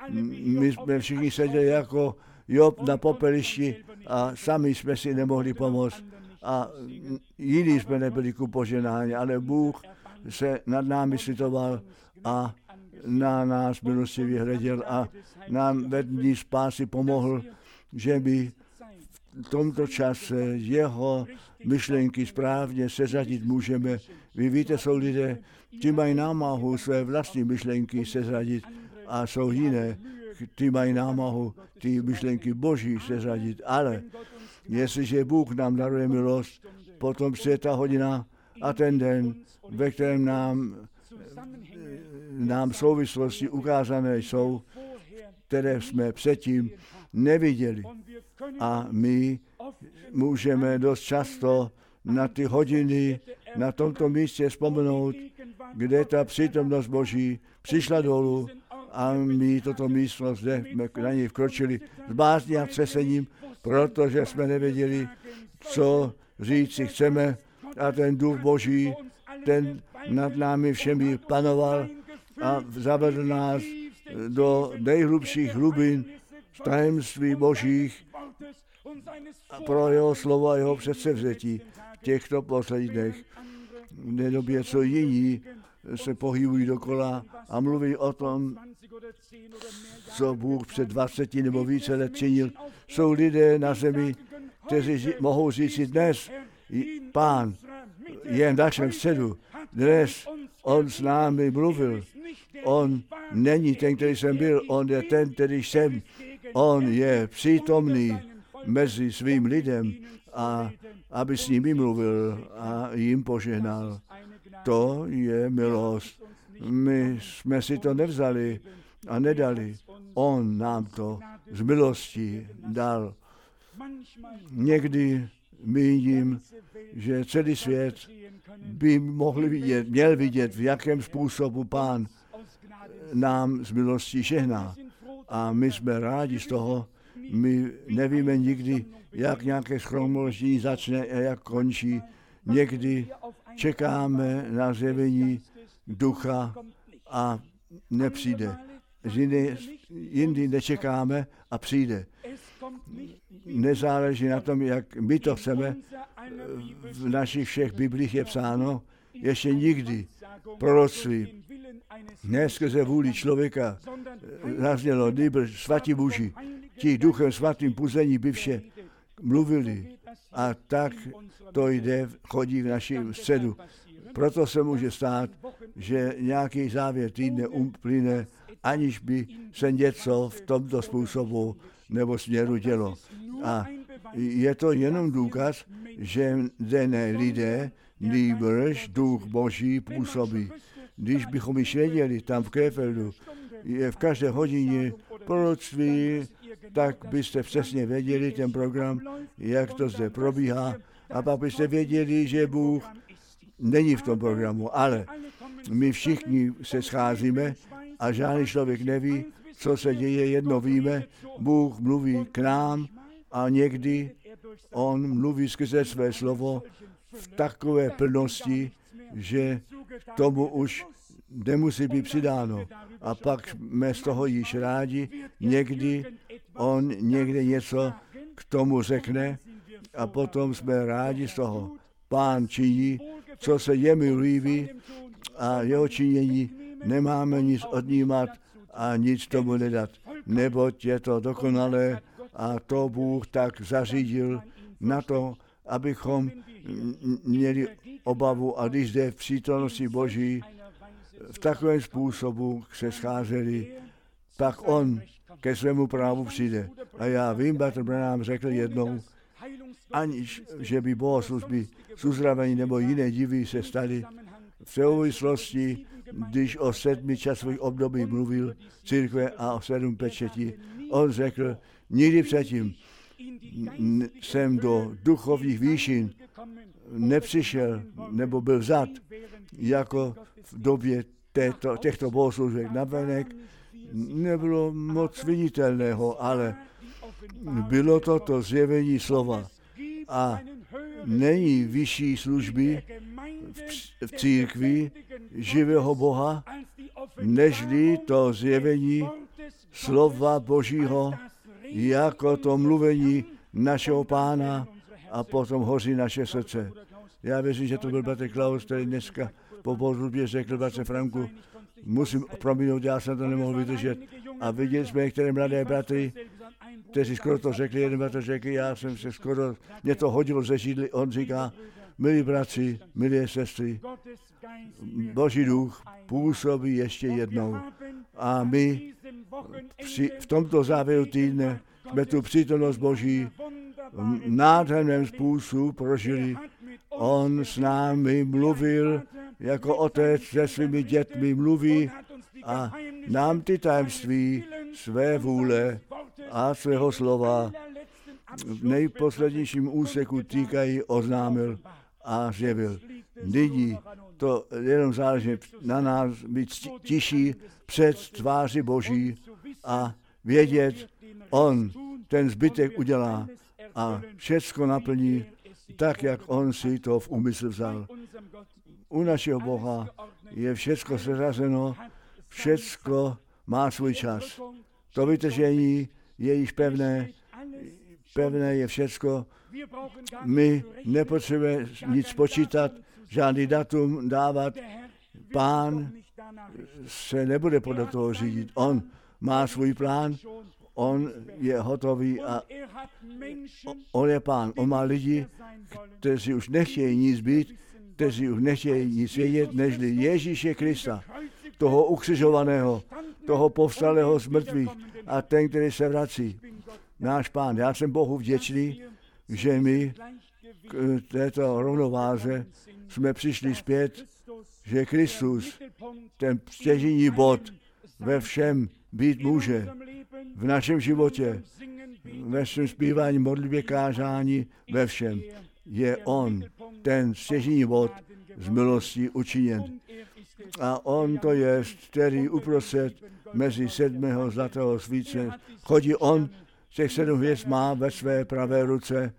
My jsme všichni seděli jako Job na popelišti a sami jsme si nemohli pomoct a jiní jsme nebyli ku poženání, ale Bůh se nad námi slitoval a na nás milostivě hleděl a nám ve dní spásy pomohl, že by v tomto čase jeho myšlenky správně seřadit můžeme. Vy víte, jsou lidé, ti mají námahu své vlastní myšlenky seřadit a jsou jiné, ty mají námahu ty myšlenky Boží seřadit. Ale jestliže Bůh nám daruje milost, potom přijde ta hodina a ten den, ve kterém nám souvislosti ukázané jsou, které jsme předtím neviděli. A my můžeme dost často na ty hodiny na tomto místě vzpomenout, kde ta přítomnost Boží přišla dolů a my toto místnost zde na něj vkročili s bázní a třesením, protože jsme nevěděli, co říci chceme, a ten duch Boží, ten nad námi všemi panoval a zavedl nás do nejhlubších hlubin tajemství Božích a pro jeho slovo a jeho předsevzetí v těchto posledních dnech. V té době, co jiní se pohybují dokola a mluví o tom, co Bůh před 20 nebo více let činil. Jsou lidé na zemi, kteří mohou říct si dnes, Pán je v našem středu. Dnes on s námi mluvil. On není ten, který jsem byl, on je ten, který jsem. On je přítomný mezi svým lidem, a aby s nimi mluvil a jim požehnal. To je milost. My jsme si to nevzali a nedali. On nám to z milostí dal. Někdy míním, že celý svět by měl vidět, v jakém způsobu Pán nám z milostí žehná. A my jsme rádi z toho. My nevíme nikdy, jak nějaké shromáždění začne a jak končí. Někdy čekáme na zjevení ducha a nepřijde. Jindy nečekáme a přijde. Nezáleží na tom, jak my to chceme. V našich všech Biblích je psáno, ještě nikdy proroctví ne skrze vůli člověka zaznělo, nýbrž svatí muži, ti duchem svatým puzení by vše mluvili. A tak to chodí v našem středu. Proto se může stát, že nějaký závěr týdne uplyne, aniž by se něco v tomto způsobu nebo směru dělo. A je to jenom důkaz, že ne lidé, nýbrž duch Boží působí. Když bychom již věděli, tam v Krefeldu je v každé hodině proroctví, tak byste přesně věděli ten program, jak to zde probíhá, a pak byste věděli, že Bůh není v tom programu, ale my všichni se scházíme a žádný člověk neví, co se děje, jedno víme, Bůh mluví k nám a někdy on mluví skrze své slovo v takové plnosti, že tomu už nemusí být přidáno. A pak jsme z toho již rádi, někdy on někde něco k tomu řekne a potom jsme rádi z toho. Pán činí, co se jemu líbí, a jeho činění nemáme nic odnímat a nic tomu nedat, neboť je to dokonalé a to Bůh tak zařídil na to, abychom měli obavu, a když jde v přítomnosti Boží v takovém způsobu se scházeli, pak on ke svému právu přijde. A já vím, bratr Branham řekl jednou, aniž že by bohoslužby s uzdravení nebo jiné divy se staly, v souvislosti, když o 7 časových období mluvil církve a o 7 pečetí, on řekl, nikdy předtím jsem do duchovních výšin nepřišel nebo byl vzat, jako v době těchto bohoslužek. Navenek nebylo moc viditelného, ale bylo to zjevení slova. A není vyšší služby v církvi živého Boha, nežli to zjevení slova Božího, jako to mluvení našeho Pána, a potom hoří naše srdce. Já věřím, že to byl bratr Klaus, který dneska po bohoslužbě řekl bratře Franku, musím prominout, já jsem to nemohl vydržet. A viděli jsme některé mladé bratry, kteří skoro to řekli, jeden bratr řekl, já jsem se skoro, mě to hodilo ze židli, on říká, milí bratři, milé sestry, Boží duch působí ještě jednou. A my v tomto závěru týdne jsme tu přítomnost Boží v nádherném způsobu prožili. On s námi mluvil, jako otec se svými dětmi mluví a nám ty tajemství své vůle a svého slova v nejposlednějším úseku týkají oznámil a zjevil. Nyní To jenom záleží na nás být tiší před tváři Boží a vědět, on ten zbytek udělá a všecko naplní tak, jak on si to v úmysl vzal. U našeho Boha je všecko seřazeno, všecko má svůj čas. To vytržení je již pevné je všecko. My nepotřebujeme nic počítat, žádný datum dávat. Pán se nebude podle toho řídit. On má svůj plán, on je hotový a on je Pán. On má lidi, kteří už nechtějí nic být, kteří už nechtějí nic vědět, nežli Ježíše Krista, toho ukřižovaného, toho povstalého z mrtvých a ten, který se vrací. Náš Pán. Já jsem Bohu vděčný, že my k této rovnováze jsme přišli zpět, že Kristus, ten stěžejní bod, ve všem být může. V našem životě, ve našem zpívání, modlitbě, kázání, ve všem je on, ten stěžejní bod z milostí učiněn. A on to je, který uprostřed mezi 7. zlatého svíce chodí. On těch 7 hvězd má ve své pravé ruce.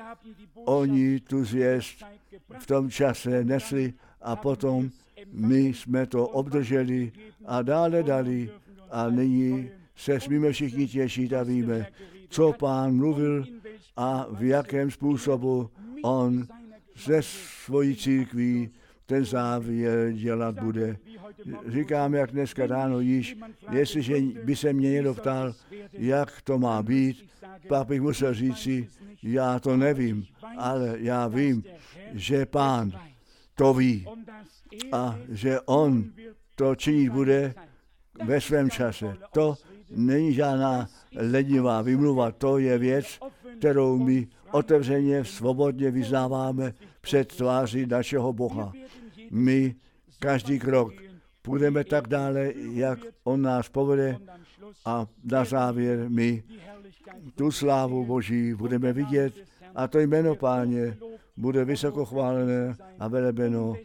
Oni tu zvěst v tom čase nesli a potom my jsme to obdrželi a dále dali a nyní se smíme všichni těšit a víme, co Pán mluvil a v jakém způsobu on se svojí církví ten závěr dělat bude. Říkám, jak dneska ráno již, jestliže by se mě někdo ptal, jak to má být, pak bych musel říci, já to nevím, ale já vím, že Pán to ví a že on to činit bude ve svém čase. To není žádná lenivá vymluva, to je věc, kterou my otevřeně, svobodně vyznáváme před tváří našeho Boha. My každý krok půjdeme tak dále, jak on nás povede a na závěr my tu slávu Boží budeme vidět a to jméno Páně bude vysoko chválené a velebeno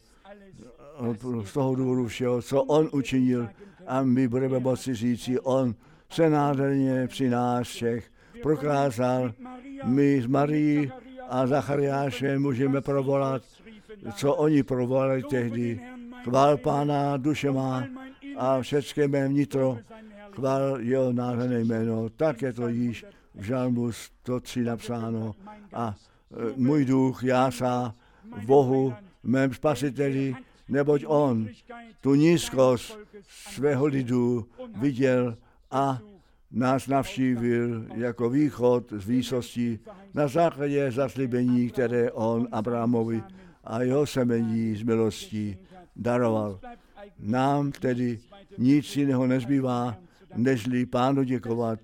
z toho důvodu všeho, co on učinil a my budeme moci říci, on se nádherně při nás všech prokázal. My s Marií a Zachariášem můžeme provolat, co oni provolali tehdy. Chvál Pána, duše má a všechny mé vnitro, chvál jeho nádherné jméno. Tak je to již v Žalmu 103 napsáno. A můj duch jásá v Bohu, mém spasiteli, neboť on tu nízkost svého lidu viděl a nás navštívil jako východ z výsosti na základě zaslíbení, které on Abrahamovi a jeho semení z milostí daroval. Nám tedy nic jiného nezbývá, nežli Pánu děkovat.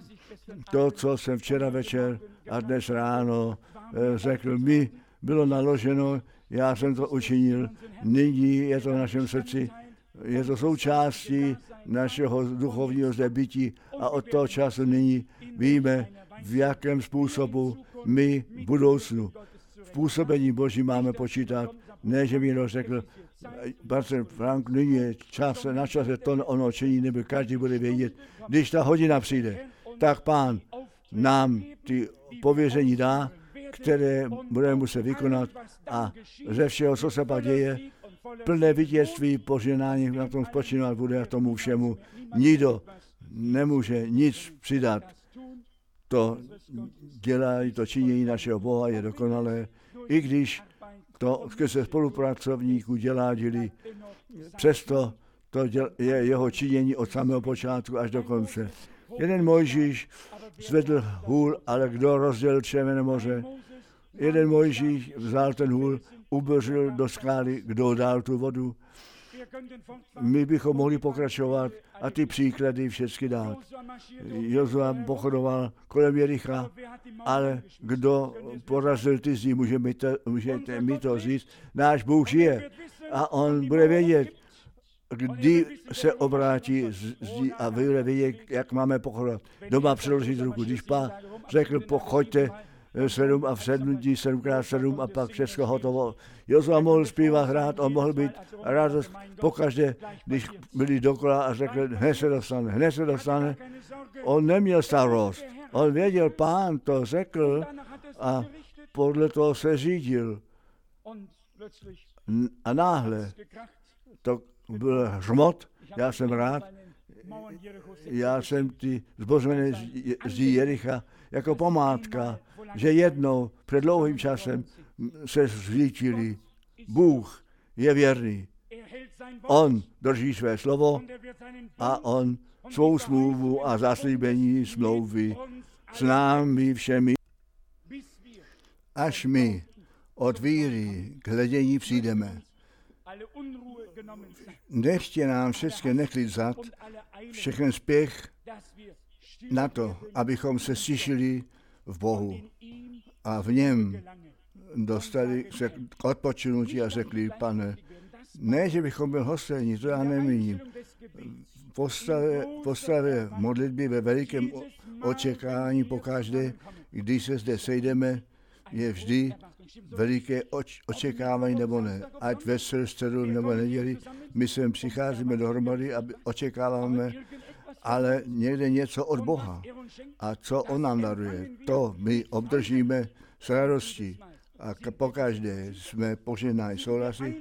To, co jsem včera večer a dnes ráno řekl, mi bylo naloženo, já jsem to učinil, nyní je to v našem srdci, je to součástí našeho duchovního zde bytí a od toho času nyní víme, v jakém způsobu my v budoucnu v působení Boží máme počítat. Ne, že mi někdo řekl, Barce Frank, nyní je čas, na čase to ono činí, nebo každý bude vědět. Když ta hodina přijde, tak Pán nám ty pověření dá, které budeme muset vykonat a ze všeho, co se pak děje, plné vítězství, požehnání na tom spočívat bude a tomu všemu. Nikdo nemůže nic přidat. To dělají, to činění našeho Boha je dokonalé, i když to skrze spolupracovníků dělali, přesto to je jeho činění od samého počátku až do konce. Jeden Mojžíš zvedl hůl, ale kdo rozdělil Červené moře? Jeden Mojžíš vzal ten hůl, ubořil do skály, kdo dal tu vodu. My bychom mohli pokračovat a ty příklady všechny dát. Jozua pochodoval kolem Jericha, ale kdo porazil ty zdi, můžete mi to říct, náš Bůh žije a on bude vědět, kdy se obrátí zdi a bude vědět, jak máme pochodovat. Doma přeložit ruku. Když Pán řekl, pochoďte 7 a v 7 dní 7x7 a pak všechno hotovo. Jozua mohl zpívat, hrát, on mohl být radost pokaždé, když byli dokola a řekli, hned se dostane. On neměl starost, on věděl, Pán to řekl a podle toho se řídil. A náhle to byl hřmot, já jsem rád, já jsem ty zbořené zdi Jericha jako památka, že jednou před dlouhým časem se zřítili. Bůh je věrný. On drží své slovo a on svou smlouvu a zaslíbení smlouvy s námi všemi, až my od víry k hledění přijdeme. Nechtě nám všechny neklid zad, všechen spěch na to, abychom se stišili v Bohu a v něm dostali se k odpočinutí a řekli, Pane, ne, že bychom byli hostejní, to já nemíním. Postavě modlitby ve velikém očekávání pokaždé, když se zde sejdeme, je vždy veliké očekávání nebo ne. Ať ve středu nebo neděli, my sem přicházíme dohromady a očekáváme, ale někde něco od Boha. A co on nám daruje, to my obdržíme s radostí. A pokaždé jsme požehnáni, souhlasí?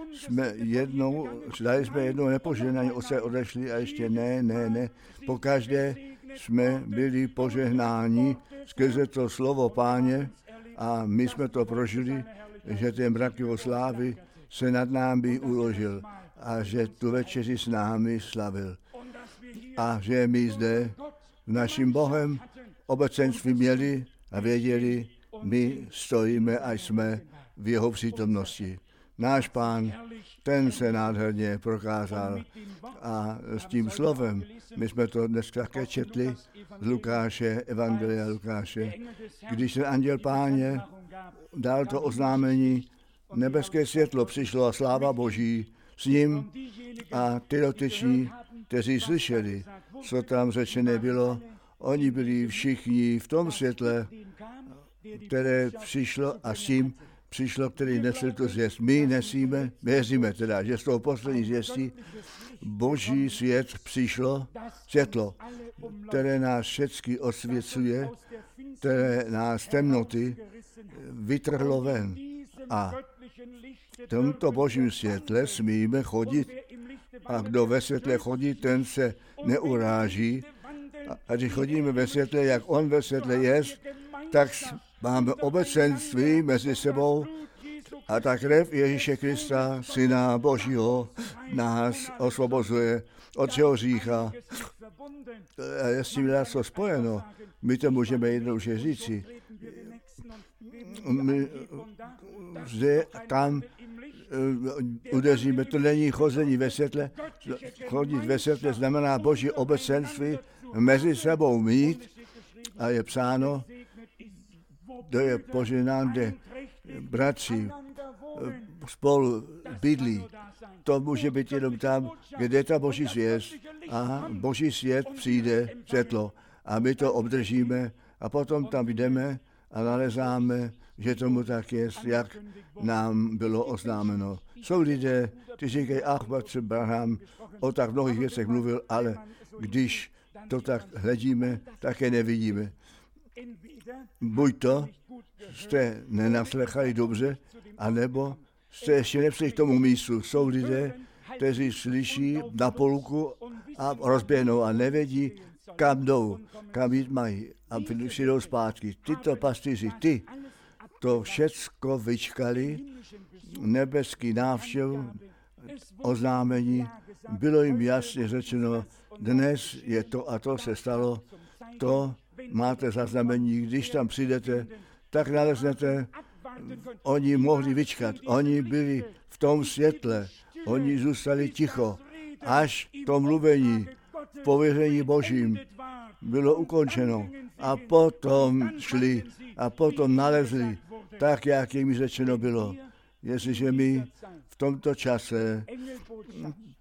Dali jsme jednou nepožehnáni, se odešli a ještě ne. Pokaždé jsme byli požehnáni skrze to slovo Páně a my jsme to prožili, že ten mrak jeho slávy se nad námi uložil a že tu večeři s námi slavil. A že my zde naším Bohem obecenství měli a věděli, my stojíme a jsme v jeho přítomnosti. Náš Pán, ten se nádherně prokázal a s tím slovem, my jsme to dnes také četli z Lukáše, Evangelia Lukáše, když ten anděl Páně dal to oznámení, nebeské světlo přišlo a sláva Boží s ním a ty dotyční, kteří slyšeli, co tam řečené bylo, oni byli všichni v tom světle, které přišlo a s tím přišlo, který nesl tu zvěst. My nesíme, věříme teda, že z toho poslední zvěstí Boží svět přišlo, světlo, které nás všechny osvěcuje, které nás temnoty vytrhlo ven. A v tomto Božím světle smíme chodit a kdo ve světle chodí, ten se neuráží. A když chodíme ve světle, jak on ve světle je, tak máme obecenství mezi sebou a ta krev Ježíše Krista, Syna Božího, nás osvobozuje od všeho hřícha. A je s tím něco spojeno. My to můžeme jednoduše říci. My zde tam udeříme, to není chození ve světle. Chodit ve světle znamená Boží obecenství mezi sebou mít a je psáno, to je požehnán, kde bratři spolu bydlí. To může být jenom tam, kde je ta Boží zvěst a Boží svět přijde, světlo a my to obdržíme a potom tam jdeme a nalezáme, že tomu tak je, jak nám bylo oznámeno. Jsou lidé, kteří říkají, bratře Branham o tak mnohých věcech mluvil, ale když to tak hledíme, také nevidíme. Buď to jste nenaslechali dobře, anebo jste ještě nepřišli k tomu místu. Jsou lidé, kteří slyší na půlku a rozběhnou a nevědí, kam jdou, kam jít mají a přijdou zpátky. Tyto pastýři, ty to všecko vyčkali, nebeský návštěv, oznámení, bylo jim jasně řečeno, dnes je to a to se stalo, to máte zaznamení, když tam přijdete, tak naleznete, oni mohli vyčkat, oni byli v tom světle, oni zůstali ticho, až to mluvení v pověření Božím bylo ukončeno a potom šli a potom nalezli, tak jak jim řečeno bylo. Jestliže my v tomto čase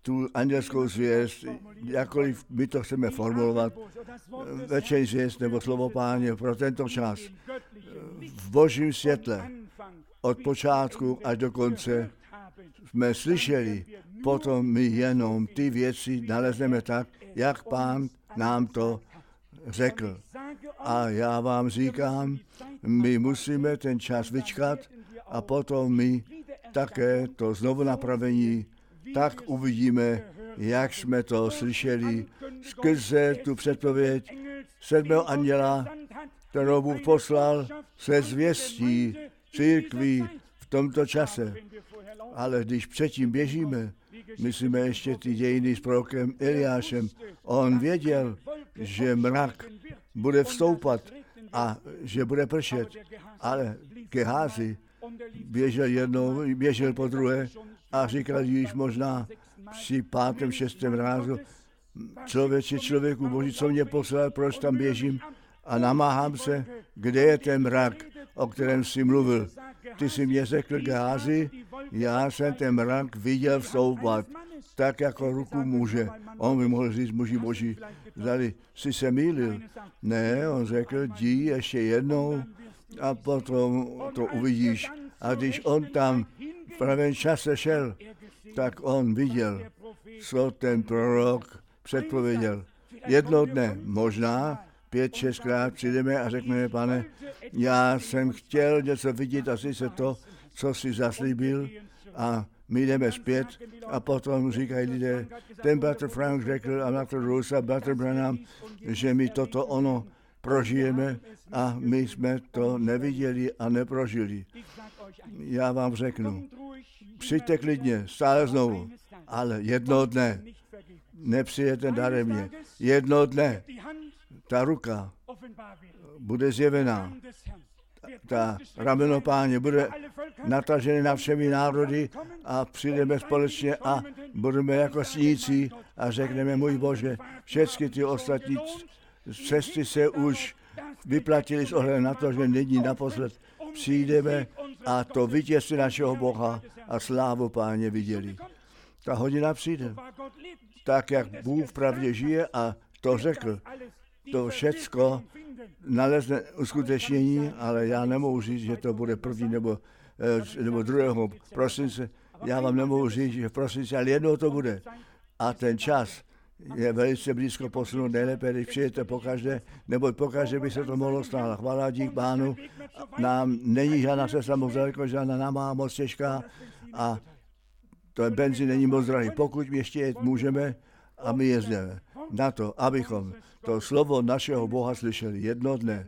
tu andělskou zvěst, jakkoliv my to chceme formulovat, večerní zvěst nebo slovo Páně pro tento čas, v božím světle, od počátku až do konce, jsme slyšeli, potom my jenom ty věci nalezneme tak, jak Pán nám to řekl. A já vám říkám, my musíme ten čas vyčkat a potom my také to znovu napravení tak uvidíme, jak jsme to slyšeli skrze tu předpověď 7. anděla, kterou Bůh poslal se zvěstí církví v tomto čase. Ale když předtím běžíme, myslíme ještě ty dějiny s prorokem Eliášem, on věděl, že mrak bude vstoupat a že bude pršet, ale Geházi běžel jednou, běžel po druhé a říkal již možná při 5., 6. rázu, člověku boží, co mě poslal, proč tam běžím a namáhám se, kde je ten mrak, o kterém jsi mluvil. Ty jsi mě řekl, Geházi, já jsem ten mrak viděl vstoupat, tak jako ruku muže. On by mohl říct, muži boží, zdali jsi se mýlil. Ne, on řekl, jdi ještě jednou a potom to uvidíš. A když on tam v pravém čase šel, tak on viděl, co ten prorok předpověděl. Jedno dne, možná 5, 6krát přijdeme a řekneme, Pane, já jsem chtěl něco vidět a sice to, co jsi zaslíbil, a my jdeme zpět a potom říkají lidé, ten bratr Frank řekl a bratr Rus a bratr Branham, že my toto ono prožijeme a my jsme to neviděli a neprožili. Já vám řeknu, přijďte klidně, stále znovu, ale jedno dne nepřijete daremně. Jedno dne ta ruka bude zjevená. Ta rameno Páně bude natažené na všemi národy a přijdeme společně a budeme jako snící a řekneme, můj Bože, všechny ty ostatní cesty se už vyplatili s ohledem na to, že není naposled. Přijdeme a to vítězství našeho Boha a slávu Páně viděli. Ta hodina přijde. Tak, jak Bůh v pravdě žije a to řekl, to všecko nalezne uskutečnění, ale já nemohu říct, že to bude 1. nebo 2. prosince. Já vám nemohu říct, že v prosinci, ale jednou to bude. A ten čas je velice blízko posunout, nejlépe, když přijete pokaždé, nebo pokaždé by se to mohlo stát. Chvála dík Pánu, nám není žádná cesta moc daleko, žádná námaha moc těžká a to benzín není moc drahý. Pokud ještě jet můžeme a my jezdíme na to, abychom to slovo našeho Boha slyšeli. Jedno dne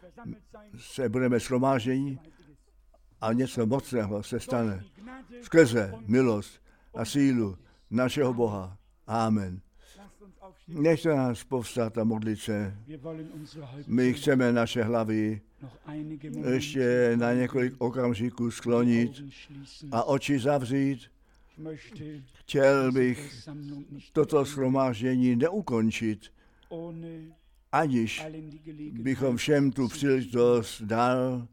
se budeme shromáždění a něco mocného se stane. Skrze milost a sílu našeho Boha. Amen. Nechte nás povstat a modlit se. My chceme naše hlavy ještě na několik okamžiků sklonit a oči zavřít. Chtěl bych toto shromáždění neukončit, aniž bychom všem tu příležitost dal,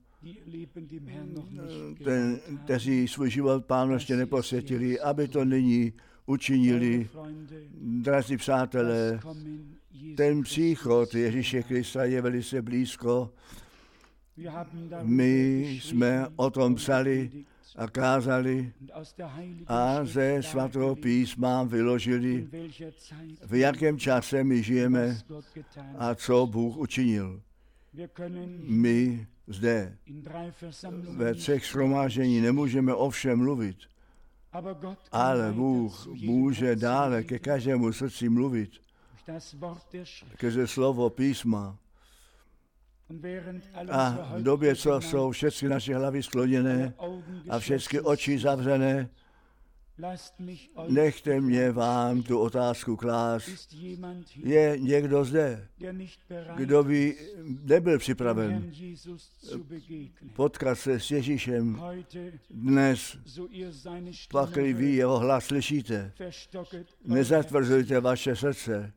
kteří svůj život Pánu ještě neposvětili, aby to nyní učinili. Drazí přátelé, ten příchod Ježíše Krista je velice blízko. My jsme o tom psali a kázali a ze svatého písma vyložili, v jakém čase my žijeme a co Bůh učinil. My zde ve 3 shromáždění nemůžeme o všem mluvit, ale Bůh může dále ke každému srdci mluvit, skrze slovo písma. A v době, co jsou všechny naše hlavy skloněné a všechny oči zavřené, nechte mě vám tu otázku klást. Je někdo zde, kdo by nebyl připraven potkat se s Ježíšem dnes, pakli vy jeho hlas slyšíte, nezatvrzujte vaše srdce.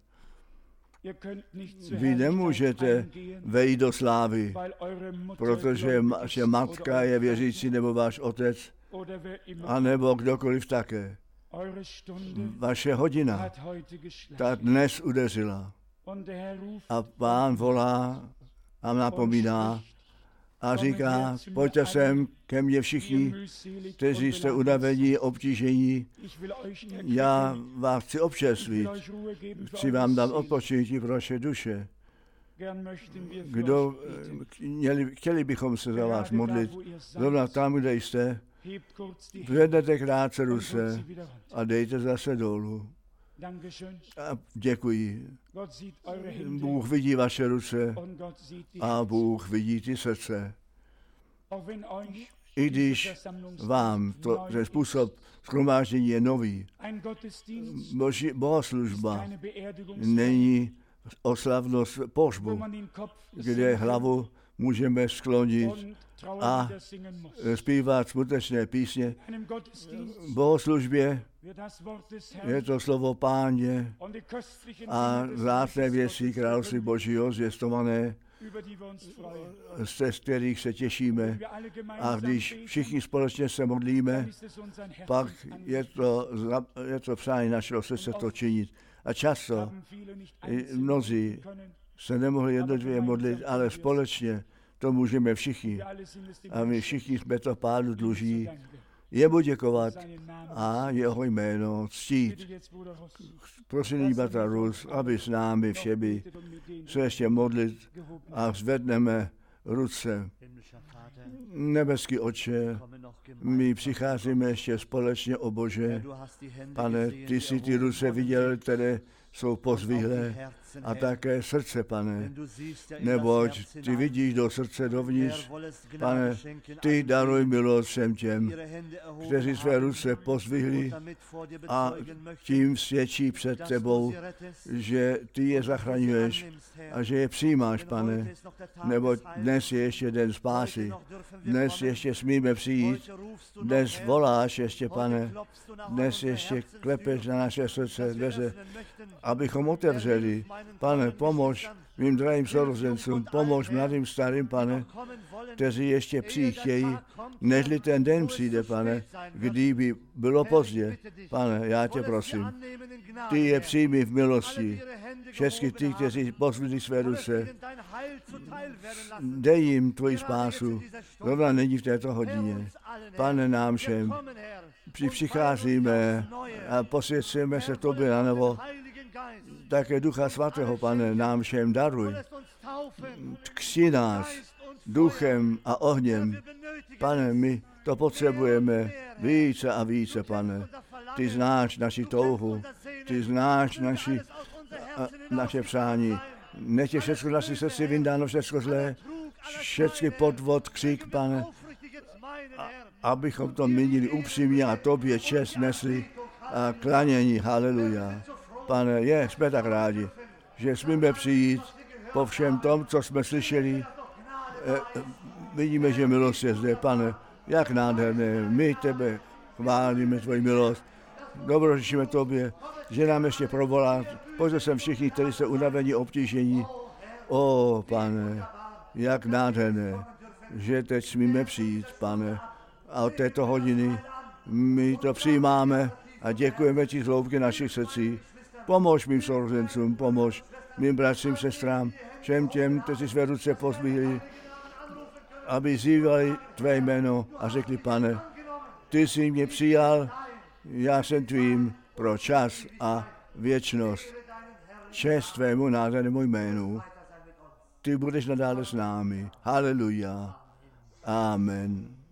Vy nemůžete vejít do slávy, protože vaše matka je věřící nebo váš otec, anebo kdokoliv také. Vaše hodina ta dnes udeřila. A Pán volá a napomíná a říká, pojďte sem ke mně všichni, kteří jste unavení, obtížení. Já vás chci občerstvit, chci vám dát odpočinutí pro vaše duše. Chtěli bychom se za vás modlit, zrovna tam, kde jste, zvednete krátce ruce a dejte zase dolů. A děkuji. Bůh vidí vaše ruce a Bůh vidí ty srdce. I když vám ten způsob shromáždění je nový, bohoslužba není oslavnost pohřbu, kde hlavu můžeme sklonit a zpívat smutečné písně. V bohoslužbě je to slovo Páně a vzácné věci království Božího zvěstované, z kterých se těšíme. A když všichni společně se modlíme, pak je to přání našeho srdce to činit. A často mnozí se nemohli jednotlivě modlit, ale společně to můžeme všichni. A my všichni jsme to Pánu dluží jemu děkovat a jeho jméno ctít. Prosím nyní bratra Rus, aby s námi všemi se ještě modlit a zvedneme ruce. Nebeský Otče, my přicházíme ještě společně, o Bože. Pane, ty jsi ty ruce viděl, které jsou pozvihlé a také srdce, Pane. Neboť ty vidíš do srdce dovnitř, Pane, ty daruj milost všem těm, kteří své ruce pozvihli a tím svědčí před tebou, že ty je zachraňuješ a že je přijímáš, Pane. Neboť dnes je ještě den spásy. Dnes ještě smíme přijít. Dnes voláš ještě, Pane. Dnes ještě klepeš na naše srdce dveře, abychom otevřeli. Pane, pomož mým drahým sourozencům, pomož mladým starým, Pane, kteří ještě přijít chtějí, nežli ten den přijde, Pane, kdyby bylo pozdě. Pane, já tě prosím, ty je přijmi v milosti. Všechny ty, kteří pozvili své ruce, dej jim tvoji spásu. Zrovna není v této hodině. Pane, nám všem, přicházíme a posvěcujeme se tobě na nebo. Také Ducha Svatého, Pane, nám všem daruj. Křti nás duchem a ohněm. Pane, my to potřebujeme více a více, Pane. Ty znáš naši touhu, ty znáš naše přání. Nech je všechno naši srdci vyndáno, všechno zlé, všechny podvod, křik, Pane, abychom to měnili upřímně a tobě čest nesli a klanění, haleluja. Pane, jsme tak rádi, že smíme přijít po všem tom, co jsme slyšeli. Vidíme, že milost je zde, Pane, jak nádherné. My tebe chválíme, tvoji milost. Dobrořečíme tobě, že nám ještě provolá. Pojďte sem všichni, kteří jste unavení, obtížení. Pane, jak nádherné, že teď smíme přijít, Pane. A od této hodiny my to přijímáme a děkujeme ti z hloubky našich srdcí. Pomož mým sourozencům, pomož mým bratřím, sestrám, všem těm, kteří své ruce pozbíhli, aby zývali tvé jméno a řekli, Pane, ty jsi mě přijal, já jsem tvým pro čas a věčnost. Čest tvému nádhernému jménu. Ty budeš nadále s námi. Haleluja. Amen.